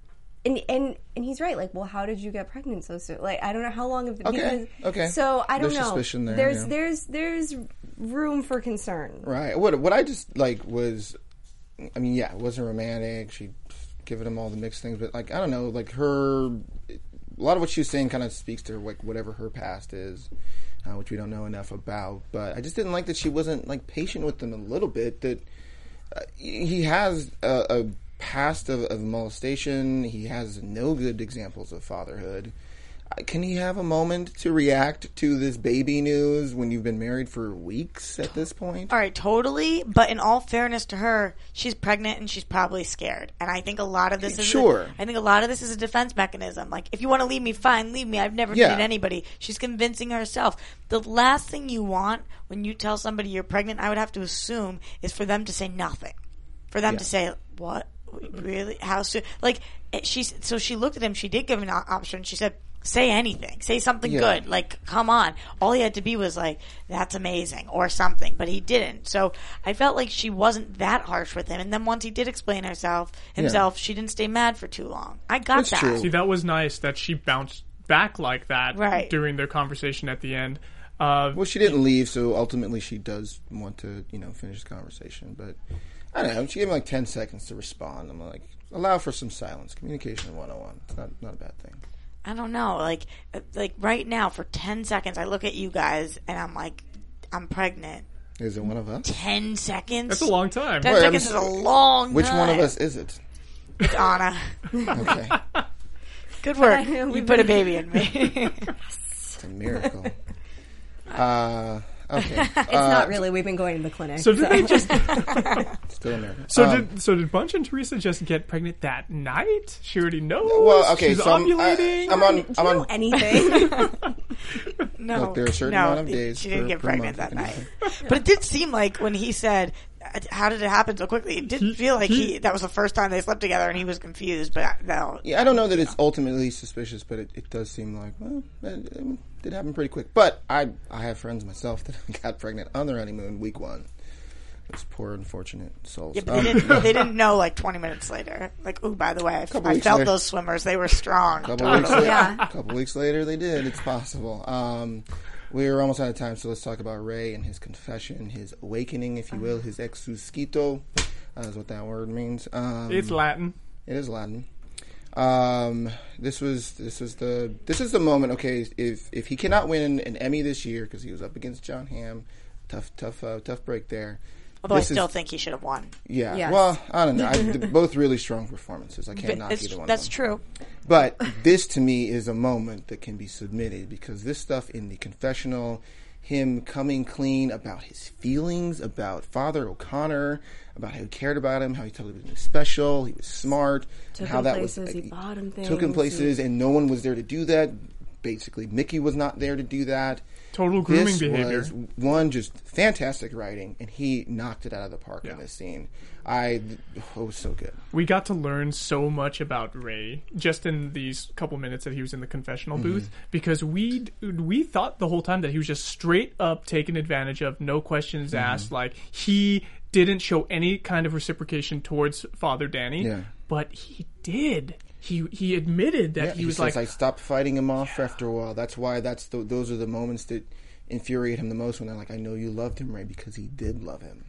S4: And he's right. Like, well, how did you get pregnant so soon? Like, I don't know how long have
S2: Okay.
S4: So I don't
S2: There's
S4: know.
S2: suspicion there, yeah.
S4: There's room for concern.
S2: right. What I just like was, I mean, yeah, it wasn't romantic. She given him all the mixed things, but like I don't know, like a lot of what she was saying kind of speaks to like whatever her past is, which we don't know enough about. But I just didn't like that she wasn't like patient with him a little bit. That he has a past of molestation. He has no good examples of fatherhood. Can he have a moment to react to this baby news when you've been married for weeks at this point?
S5: All right, totally. But in all fairness to her, she's pregnant and she's probably scared. And I think a lot of this is I think a lot of this is a defense mechanism. Like, if you want to leave me, fine, leave me. I've never dated anybody. She's convincing herself. The last thing you want when you tell somebody you're pregnant, I would have to assume, is for them to say nothing. For them to say, what? Really? How soon? Like, so she looked at him. She did give him an option. She said, say anything. Say something good. Like, come on. All he had to be was like, that's amazing or something. But he didn't. So I felt like she wasn't that harsh with him. And then once he did explain himself, she didn't stay mad for too long. I got
S2: That's
S5: that.
S2: true.
S3: See, that was nice that she bounced back like that during their conversation at the end.
S2: Well, she didn't leave, so ultimately she does want to, finish the conversation. But I don't know. She gave him like 10 seconds to respond. I'm like, allow for some silence. Communication 101. It's not a bad thing.
S5: I don't know. Like right now, for 10 seconds, I look at you guys and I'm like, I'm pregnant.
S2: Is it one of us?
S5: 10 seconds?
S3: That's a long time.
S5: 10 seconds is a long time.
S2: Which one of us is it?
S5: It's Anna.
S2: Okay.
S5: Good work. You put a baby in me.
S2: It's a miracle. Okay.
S4: It's not really. We've been going to the clinic.
S3: So did they just?
S2: Still a miracle.
S3: So did Bunch and Teresa just get pregnant that night? She already knows.
S2: Well, okay.
S3: She's
S2: So
S3: ovulating.
S2: I'm on
S4: anything?
S5: No,
S2: Look, there are a certain amount of days.
S5: She didn't
S2: per-
S5: get
S2: per
S5: pregnant
S2: month
S5: that
S2: you can
S5: night. But it did seem like when he said, "How did it happen so quickly?" It did feel like that was the first time they slept together, and he was confused. But no,
S2: Yeah, I don't know that it's ultimately suspicious, but it does seem like, well, it did happen pretty quick. But I have friends myself that got pregnant on their honeymoon week 1. Those poor unfortunate souls.
S5: yeah, but they didn't know like 20 minutes later. Like, oh, by the way, I felt
S2: weeks later.
S5: those swimmers; they were strong.
S2: Couple weeks later, they did. It's possible. We're almost out of time, so let's talk about Ray and his confession, his awakening, if you will, his exuscito. Is what that word means.
S3: It's Latin.
S2: It is Latin. This is the moment. Okay, if he cannot win an Emmy this year because he was up against John Hamm, tough break there.
S5: Although I still think he should have won.
S2: Yeah.
S4: Yes.
S2: Well, I don't know. They're both really strong performances. I can't knock either one.
S5: That's
S2: of them.
S5: true.
S2: But this to me is a moment that can be submitted because this stuff in the confessional, him coming clean about his feelings about Father O'Connor, about how he cared about him, how he told him he was special, he was smart,
S4: Took
S2: how
S4: him
S2: that
S4: places,
S2: was
S4: he bought him
S2: took him
S4: things,
S2: places, and no one was there to do that. Basically, Mickey was not there to do that.
S3: Total grooming
S2: This
S3: behavior.
S2: was one just fantastic writing, and he knocked it out of the park in this scene. It was so good.
S3: We got to learn so much about Ray just in these couple minutes that he was in the confessional booth because we thought the whole time that he was just straight up taken advantage of, no questions asked. Like, he didn't show any kind of reciprocation towards Father Danny, but he did. He admitted that he was
S2: says,
S3: like,
S2: I stopped fighting him off after a while. That's why those are the moments that infuriate him the most when they're like, I know you loved him, Ray, because he did love him.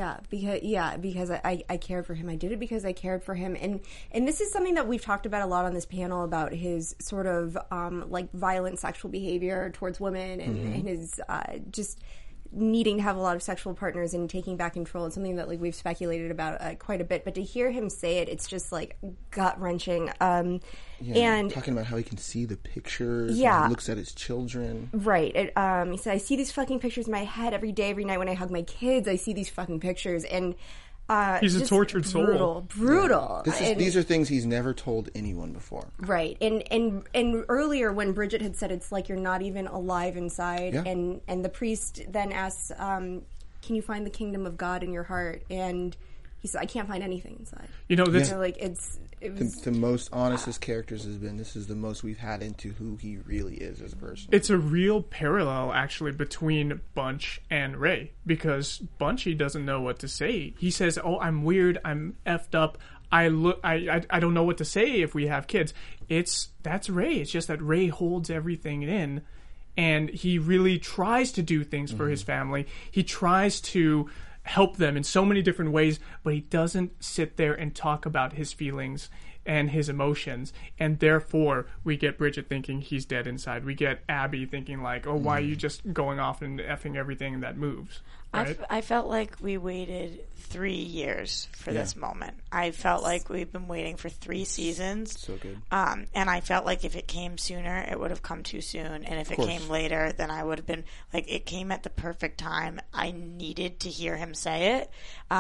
S4: Because I cared for him. I did it because I cared for him, and this is something that we've talked about a lot on this panel about his sort of like violent sexual behavior towards women and his just needing to have a lot of sexual partners and taking back control. It's something that like we've speculated about quite a bit, but to hear him say it, it's just like gut wrenching. And
S2: talking about how he can see the pictures.
S4: Yeah.
S2: And he looks at his children.
S4: Right. He said, I see these fucking pictures in my head every day, every night when I hug my kids. I see these fucking pictures. And
S3: he's a
S4: just
S3: tortured soul.
S4: Brutal.
S2: These are things he's never told anyone before.
S4: Right. And earlier when Bridget had said it's like you're not even alive inside, and the priest then asks, can you find the kingdom of God in your heart? And he said, I can't find anything inside.
S3: You know, this,
S4: So like it was
S2: The most honest his characters has been. This is the most we've had into who he really is as a person.
S3: it's a real parallel actually between Bunch and Ray because Bunchy doesn't know what to say. He says, "Oh, I'm weird. I'm effed up. I don't know what to say if we have kids." That's Ray. It's just that Ray holds everything in, and he really tries to do things for his family. He tries to help them in so many different ways, but he doesn't sit there and talk about his feelings and his emotions, and therefore we get Bridget thinking he's dead inside. We get Abby thinking like, oh, why are you just going off and effing everything that moves? Right?
S5: I felt like we waited 3 years for this moment. I felt like we've been waiting for 3 seasons.
S2: So good.
S5: And I felt like if it came sooner, it would have come too soon. And if it came later, then I would have been like, it came at the perfect time. I needed to hear him say it.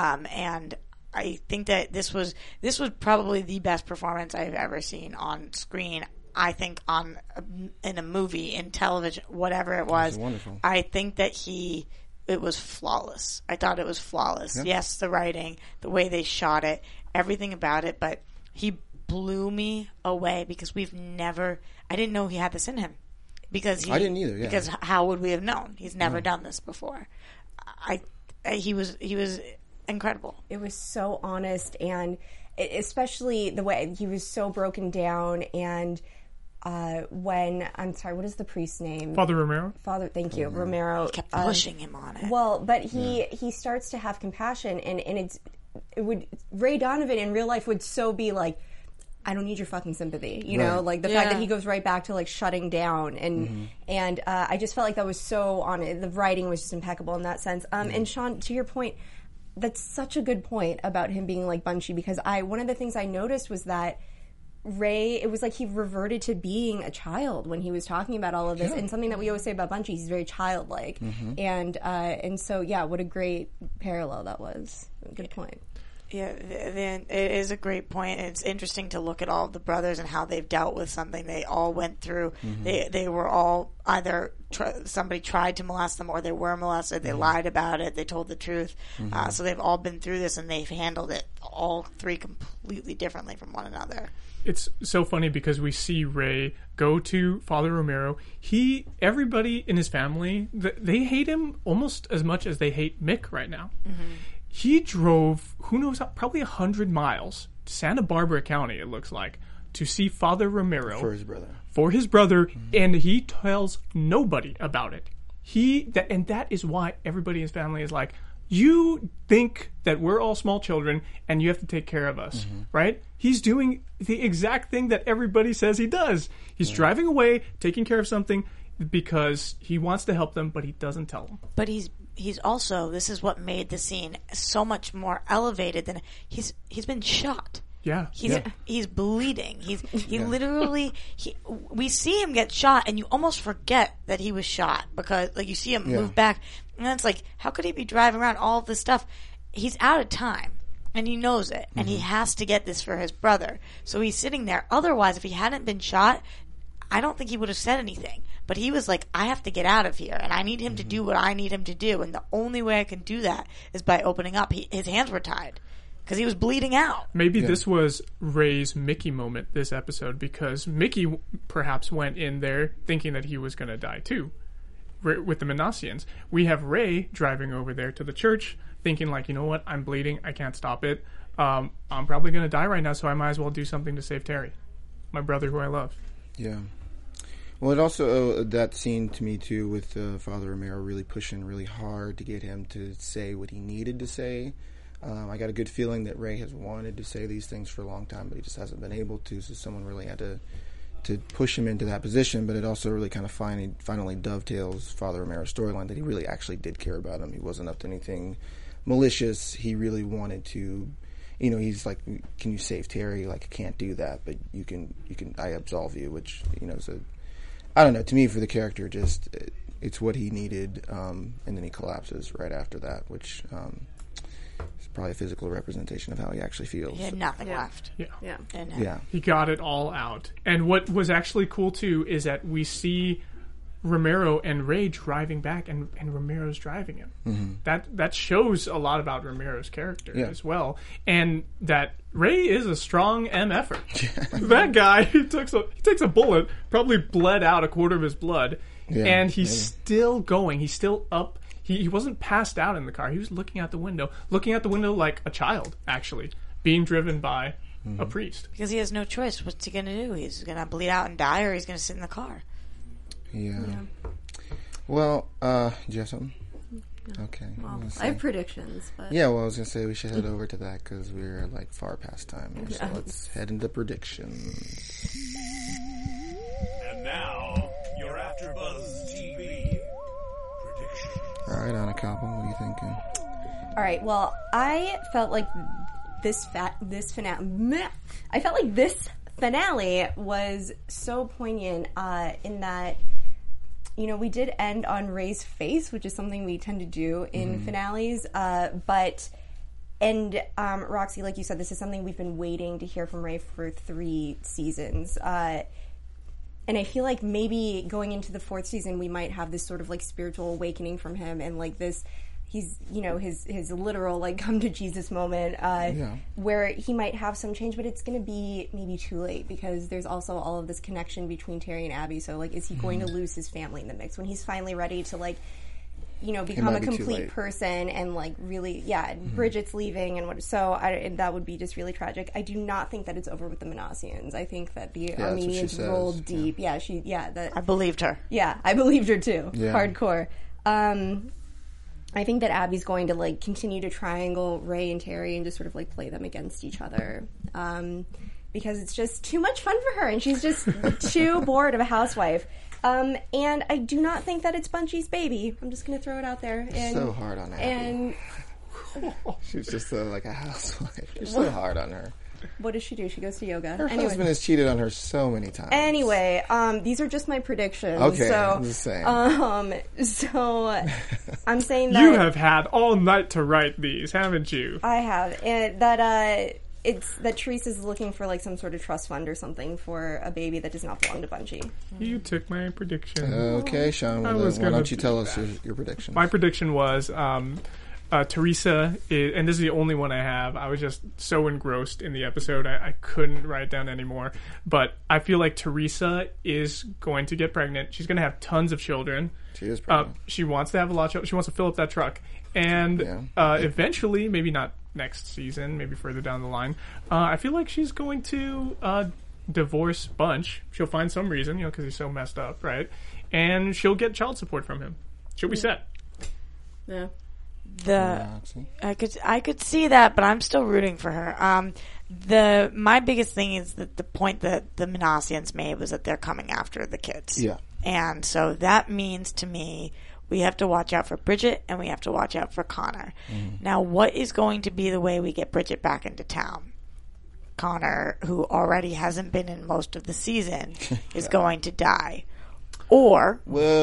S5: And I think that this was probably the best performance I've ever seen on screen. I think in a movie, in television, whatever it was.
S2: Wonderful.
S5: I think that it was flawless. I thought it was flawless. Yeah. Yes, the writing, the way they shot it, everything about it, but he blew me away because I didn't know he had this in him. Because
S2: I didn't either, yeah.
S5: Because how would we have known? He's never done this before. He was incredible.
S4: It was so honest, and especially the way he was so broken down. And when I'm sorry, what is the priest's name?
S3: Father Romero.
S4: Thank you, Romero.
S5: He kept pushing him on it.
S4: Well, but he starts to have compassion, and Ray Donovan in real life would so be like, I don't need your fucking sympathy, you know, like the fact that he goes right back to like shutting down, and I just felt like that was so on it. The writing was just impeccable in that sense. And Sean, to your point, that's such a good point about him being like Bunchy, because one of the things I noticed was that Ray, it was like he reverted to being a child when he was talking about all of this, and something that we always say about Bunchy, he's very childlike, and so what a great parallel that was. Good point.
S5: Yeah, then it is a great point. It's interesting to look at all of the brothers and how they've dealt with something they all went through. They were all either somebody tried to molest them or they were molested. They lied about it. They told the truth. So they've all been through this and they've handled it all three completely differently from one another.
S3: It's so funny because we see Ray go to Father Romero. Everybody in his family, they hate him almost as much as they hate Mick right now. He drove, who knows, probably 100 miles to Santa Barbara County, it looks like, to see Father Romero. For his brother. And he tells nobody about it. And that is why everybody in his family is like, you think that we're all small children and you have to take care of us, right? He's doing the exact thing that everybody says he does. He's driving away, taking care of something because he wants to help them, but he doesn't tell them.
S5: But he's also, this is what made the scene so much more elevated than he's been shot.
S3: Yeah.
S5: He's bleeding. He literally, we see him get shot and you almost forget that he was shot because like you see him move back and it's like, how could he be driving around all of this stuff? He's out of time and he knows it and he has to get this for his brother. So he's sitting there. Otherwise, if he hadn't been shot, I don't think he would have said anything. But he was like, I have to get out of here, and I need him to do what I need him to do, and the only way I can do that is by opening up. His hands were tied because he was bleeding out.
S3: Maybe this was Ray's Mickey moment this episode because Mickey perhaps went in there thinking that he was going to die too with the Manassians. We have Ray driving over there to the church thinking like, you know what, I'm bleeding, I can't stop it. I'm probably going to die right now, so I might as well do something to save Terry, my brother who I love.
S2: Yeah. Well, it also, that scene to me too with Father Romero really pushing really hard to get him to say what he needed to say. I got a good feeling that Ray has wanted to say these things for a long time, but he just hasn't been able to, so someone really had to push him into that position, but it also really kind of finally dovetails Father Romero's storyline that he really actually did care about him. He wasn't up to anything malicious. He really wanted to, you know, he's like, can you save Terry? Like, I can't do that, but you can, I absolve you, which, you know, is I don't know, to me, for the character, just, it's what he needed, and then he collapses right after that, which is probably a physical representation of how he actually feels.
S5: He had nothing left.
S3: Yeah. He got it all out. And what was actually cool, too, is that we see Romero and Ray driving back, and Romero's driving him. That shows a lot about Romero's character as well, and that Ray is a strong MFer. That guy, he takes a bullet, probably bled out a quarter of his blood, and he's still going. He's still up. He wasn't passed out in the car. He was looking out the window like a child, actually, being driven by a priest.
S5: Because he has no choice. What's he going to do? He's going to bleed out and die, or he's going to sit in the car.
S2: Yeah. Well, do you have something?
S4: No.
S2: Okay.
S4: Well, I have predictions. But
S2: yeah, well, I was going to say we should head over to that because we're like far past time here. So let's head into predictions.
S1: And now, your AfterBuzz TV prediction.
S2: All right, Anna Koppel, what are you thinking?
S4: all right, well, I felt like this finale was so poignant in that, you know, we did end on Ray's face, which is something we tend to do in finales. And Roxy, like you said, this is something we've been waiting to hear from Ray for 3 seasons. And I feel like maybe going into the 4th season, we might have this sort of like spiritual awakening from him, and like this, he's, you know, his literal like come to Jesus moment, where he might have some change, but it's going to be maybe too late because there's also all of this connection between Terry and Abby. So like, is he going to lose his family in the mix when he's finally ready to like, you know, become a complete person and like really, Bridget's leaving and and that would be just really tragic. I do not think that it's over with the Manassians. I think that the Armenians rolled deep. I
S5: believed her.
S4: Yeah, I believed her too. Yeah. Hardcore. I think that Abby's going to like continue to triangle Ray and Terry and just sort of like play them against each other. Because it's just too much fun for her and she's just too bored of a housewife. And I do not think that it's Bunchy's baby. I'm just going to throw it out there. And,
S2: so hard on Abby.
S4: And
S2: she's just like a housewife. You're so hard on her.
S4: What does she do? She goes to yoga.
S2: Her husband has cheated on her so many times.
S4: Anyway, these are just my predictions.
S2: Okay,
S4: so,
S2: I'm just saying.
S4: So I'm saying that
S3: You have had all night to write these, haven't you?
S4: I have, and that it's that Teresa's looking for like some sort of trust fund or something for a baby that does not belong to Bungie.
S3: You took my prediction.
S2: Okay, Sean,
S3: I
S2: well,
S3: was
S2: why
S3: gonna
S2: don't you tell
S3: do
S2: us
S3: that.
S2: your prediction?
S3: My prediction was Teresa, and this is the only one I have. I was just so engrossed in the episode, I couldn't write it down anymore. But I feel like Teresa is going to get pregnant. She's going to have tons of children.
S2: She is pregnant.
S3: She wants to have a lot of children. She wants to fill up that truck. And eventually, maybe not next season, maybe further down the line, I feel like she's going to divorce Bunch. She'll find some reason, because he's so messed up, right? And she'll get child support from him. She'll be set.
S4: Yeah.
S5: I could see that, but I'm still rooting for her. My biggest thing is that the point that the Manassians made was that they're coming after the kids.
S2: Yeah.
S5: And so that means to me we have to watch out for Bridget and we have to watch out for Connor. Now, what is going to be the way we get Bridget back into town? Connor, who already hasn't been in most of the season, is going to die. Or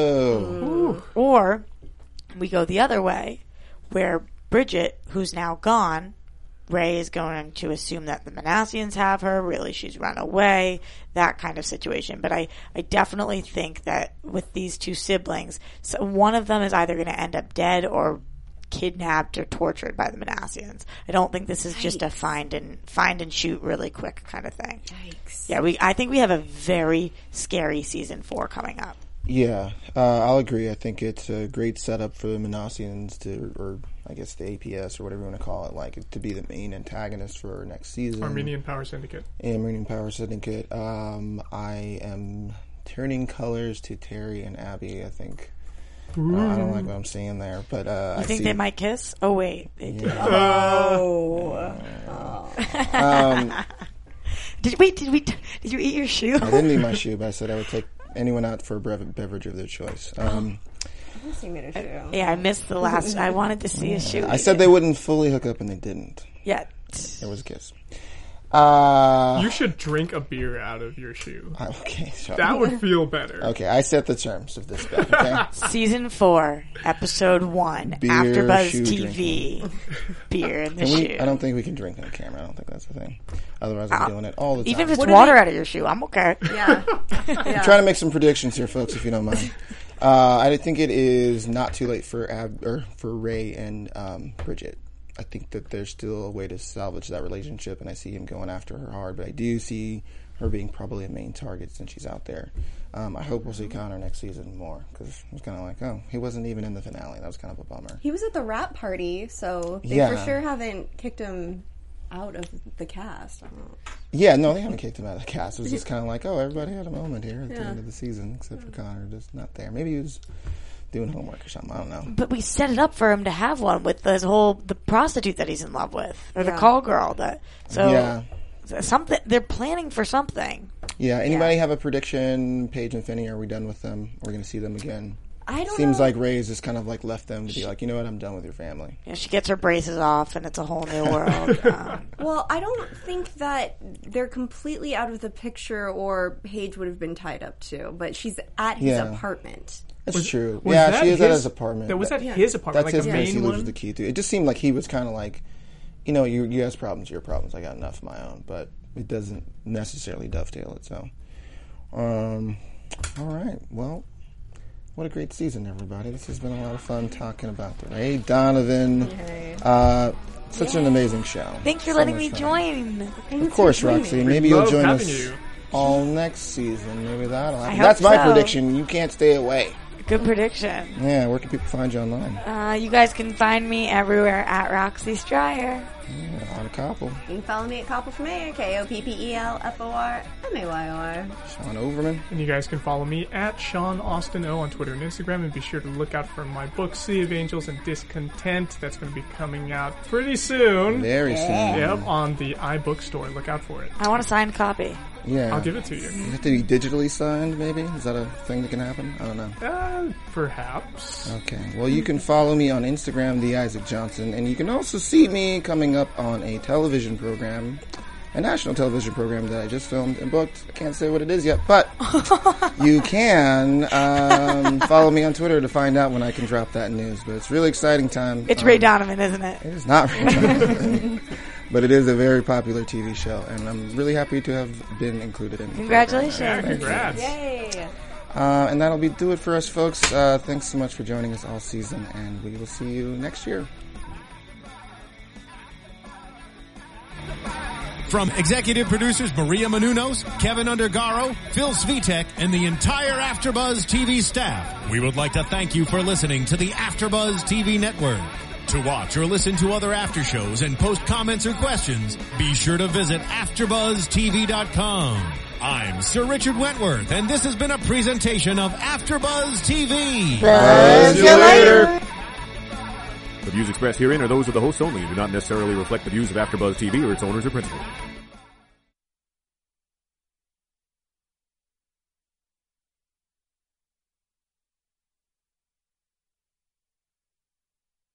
S5: we go the other way, where Bridget, who's now gone, Ray is going to assume that the Manassians have her. Really, she's run away. That kind of situation. But I definitely think that with these two siblings, so one of them is either going to end up dead or kidnapped or tortured by the Manassians. I don't think this is just a find and shoot really quick kind of thing.
S4: Yikes.
S5: Yeah, I think we have a very scary season 4 coming up.
S2: Yeah, I'll agree. I think it's a great setup for the Manassians or I guess the APS or whatever you want to call it, to be the main antagonist for next season.
S3: Armenian Power Syndicate.
S2: Armenian Power Syndicate. I am turning colors to Terry and Abby, I think. I don't like what I'm seeing there, but
S5: You think they might kiss? Oh, wait. They did. Did you eat your shoe?
S2: I didn't eat my shoe, but I said I would take anyone out for a beverage of their choice.
S5: Yeah, I missed the last. I wanted to see a shoe.
S2: I said they wouldn't fully hook up, and they didn't.
S5: Yet.
S2: It was a kiss.
S3: You should drink a beer out of your shoe.
S2: Okay, sure.
S3: That would feel better.
S2: Okay, I set the terms of this bet, okay?
S5: Season 4, Episode 1,
S2: Beer,
S5: AfterBuzz
S2: shoe
S5: TV. Beer in the shoe.
S2: I don't think we can drink on camera. I don't think that's the thing. Otherwise, I'm doing it all the time.
S5: Even if it's water out of your shoe, I'm okay.
S4: Yeah.
S2: I'm trying to make some predictions here, folks, if you don't mind. I think it is not too late for Ray and Bridget. I think that there's still a way to salvage that relationship, and I see him going after her hard, but I do see her being probably a main target since she's out there. I hope we'll see Connor next season more, because it was kind of like, he wasn't even in the finale. That was kind of a bummer.
S4: He was at the rap party, so they for sure haven't kicked him out of the cast. I don't know.
S2: Yeah, no, they haven't kicked him out of the cast. It was just kind of like, everybody had a moment here at the end of the season, except for Connor, just not there. Maybe he was doing homework or something. I don't know.
S5: But we set it up for him to have one with the prostitute that he's in love with, or the call girl. Something they're planning for something.
S2: Yeah. Anybody have a prediction? Paige and Finney, are we done with them? We're going to see them again.
S4: I don't
S2: Seems
S4: know.
S2: like Ray's just kind of like left them to be like, you know what, I'm done with your family.
S5: Yeah, she gets her braces off, and it's a whole new world.
S4: Well, I don't think that they're completely out of the picture, or Paige would have been tied up too. But she's at his apartment.
S2: That's true.
S3: Was
S2: Yeah,
S3: that
S2: she is at his apartment.
S3: Was that his apartment?
S2: That's
S3: like
S2: his
S3: the
S2: place he
S3: main
S2: lives
S3: one?
S2: with the key to. It just seemed like he was kind of like, you guys' problems, your problems. I got enough of my own, but it doesn't necessarily dovetail it. So, all right. Well, what a great season, everybody. This has been a lot of fun talking about the Ray Donovan. Such an amazing show.
S5: Thanks for
S2: So
S5: letting
S2: much
S5: me
S2: fun.
S5: join.
S2: Of course, Roxy. Maybe you'll
S3: love
S2: join
S3: having
S2: us
S3: you.
S2: all next season. Maybe that'll happen.
S5: hope
S2: That's my
S5: so.
S2: prediction. You can't stay away.
S5: Good prediction.
S2: Yeah, where can people find you online?
S5: You guys can find me everywhere at Roxy Stryer.
S2: Yeah, on a couple.
S4: You can follow me at Koppelformayor, KOPPELFORMAYOR.
S2: Sean Overman.
S3: And you guys can follow me at Sean Austin O on Twitter and Instagram, and be sure to look out for my book, Sea of Angels and Discontent. That's going to be coming out pretty soon.
S2: Very soon.
S3: Yep, on the iBookstore. Look out for it.
S5: I want a signed copy.
S2: Yeah.
S3: I'll give it to you.
S2: You have to be digitally signed, maybe? Is that a thing that can happen? I don't know.
S3: Perhaps.
S2: Okay. Well, you can follow me on Instagram, The Isaac Johnson, and you can also see me coming up on a television program a national television program that I just filmed and booked. I can't say what it is yet, but you can follow me on Twitter to find out when I can drop that news. But it's a really exciting time.
S5: It's Ray Donovan, isn't it?
S2: It is not Ray Donovan. But it is a very popular TV show, and I'm really happy to have been included in it.
S5: Congratulations.
S3: Yeah, congrats.
S4: Yay!
S2: And that'll do it for us, folks. Thanks so much for joining us all season, and we will see you next year.
S1: From executive producers Maria Menounos, Kevin Undergaro, Phil Svitek, and the entire AfterBuzz TV staff, we would like to thank you for listening to the AfterBuzz TV network. To watch or listen to other after shows and post comments or questions, be sure to visit AfterBuzzTV.com. I'm Sir Richard Wentworth, and this has been a presentation of AfterBuzz TV.
S2: Buzz you later.
S6: The views expressed herein are those of the hosts only and do not necessarily reflect the views of AfterBuzz TV or its owners or principals.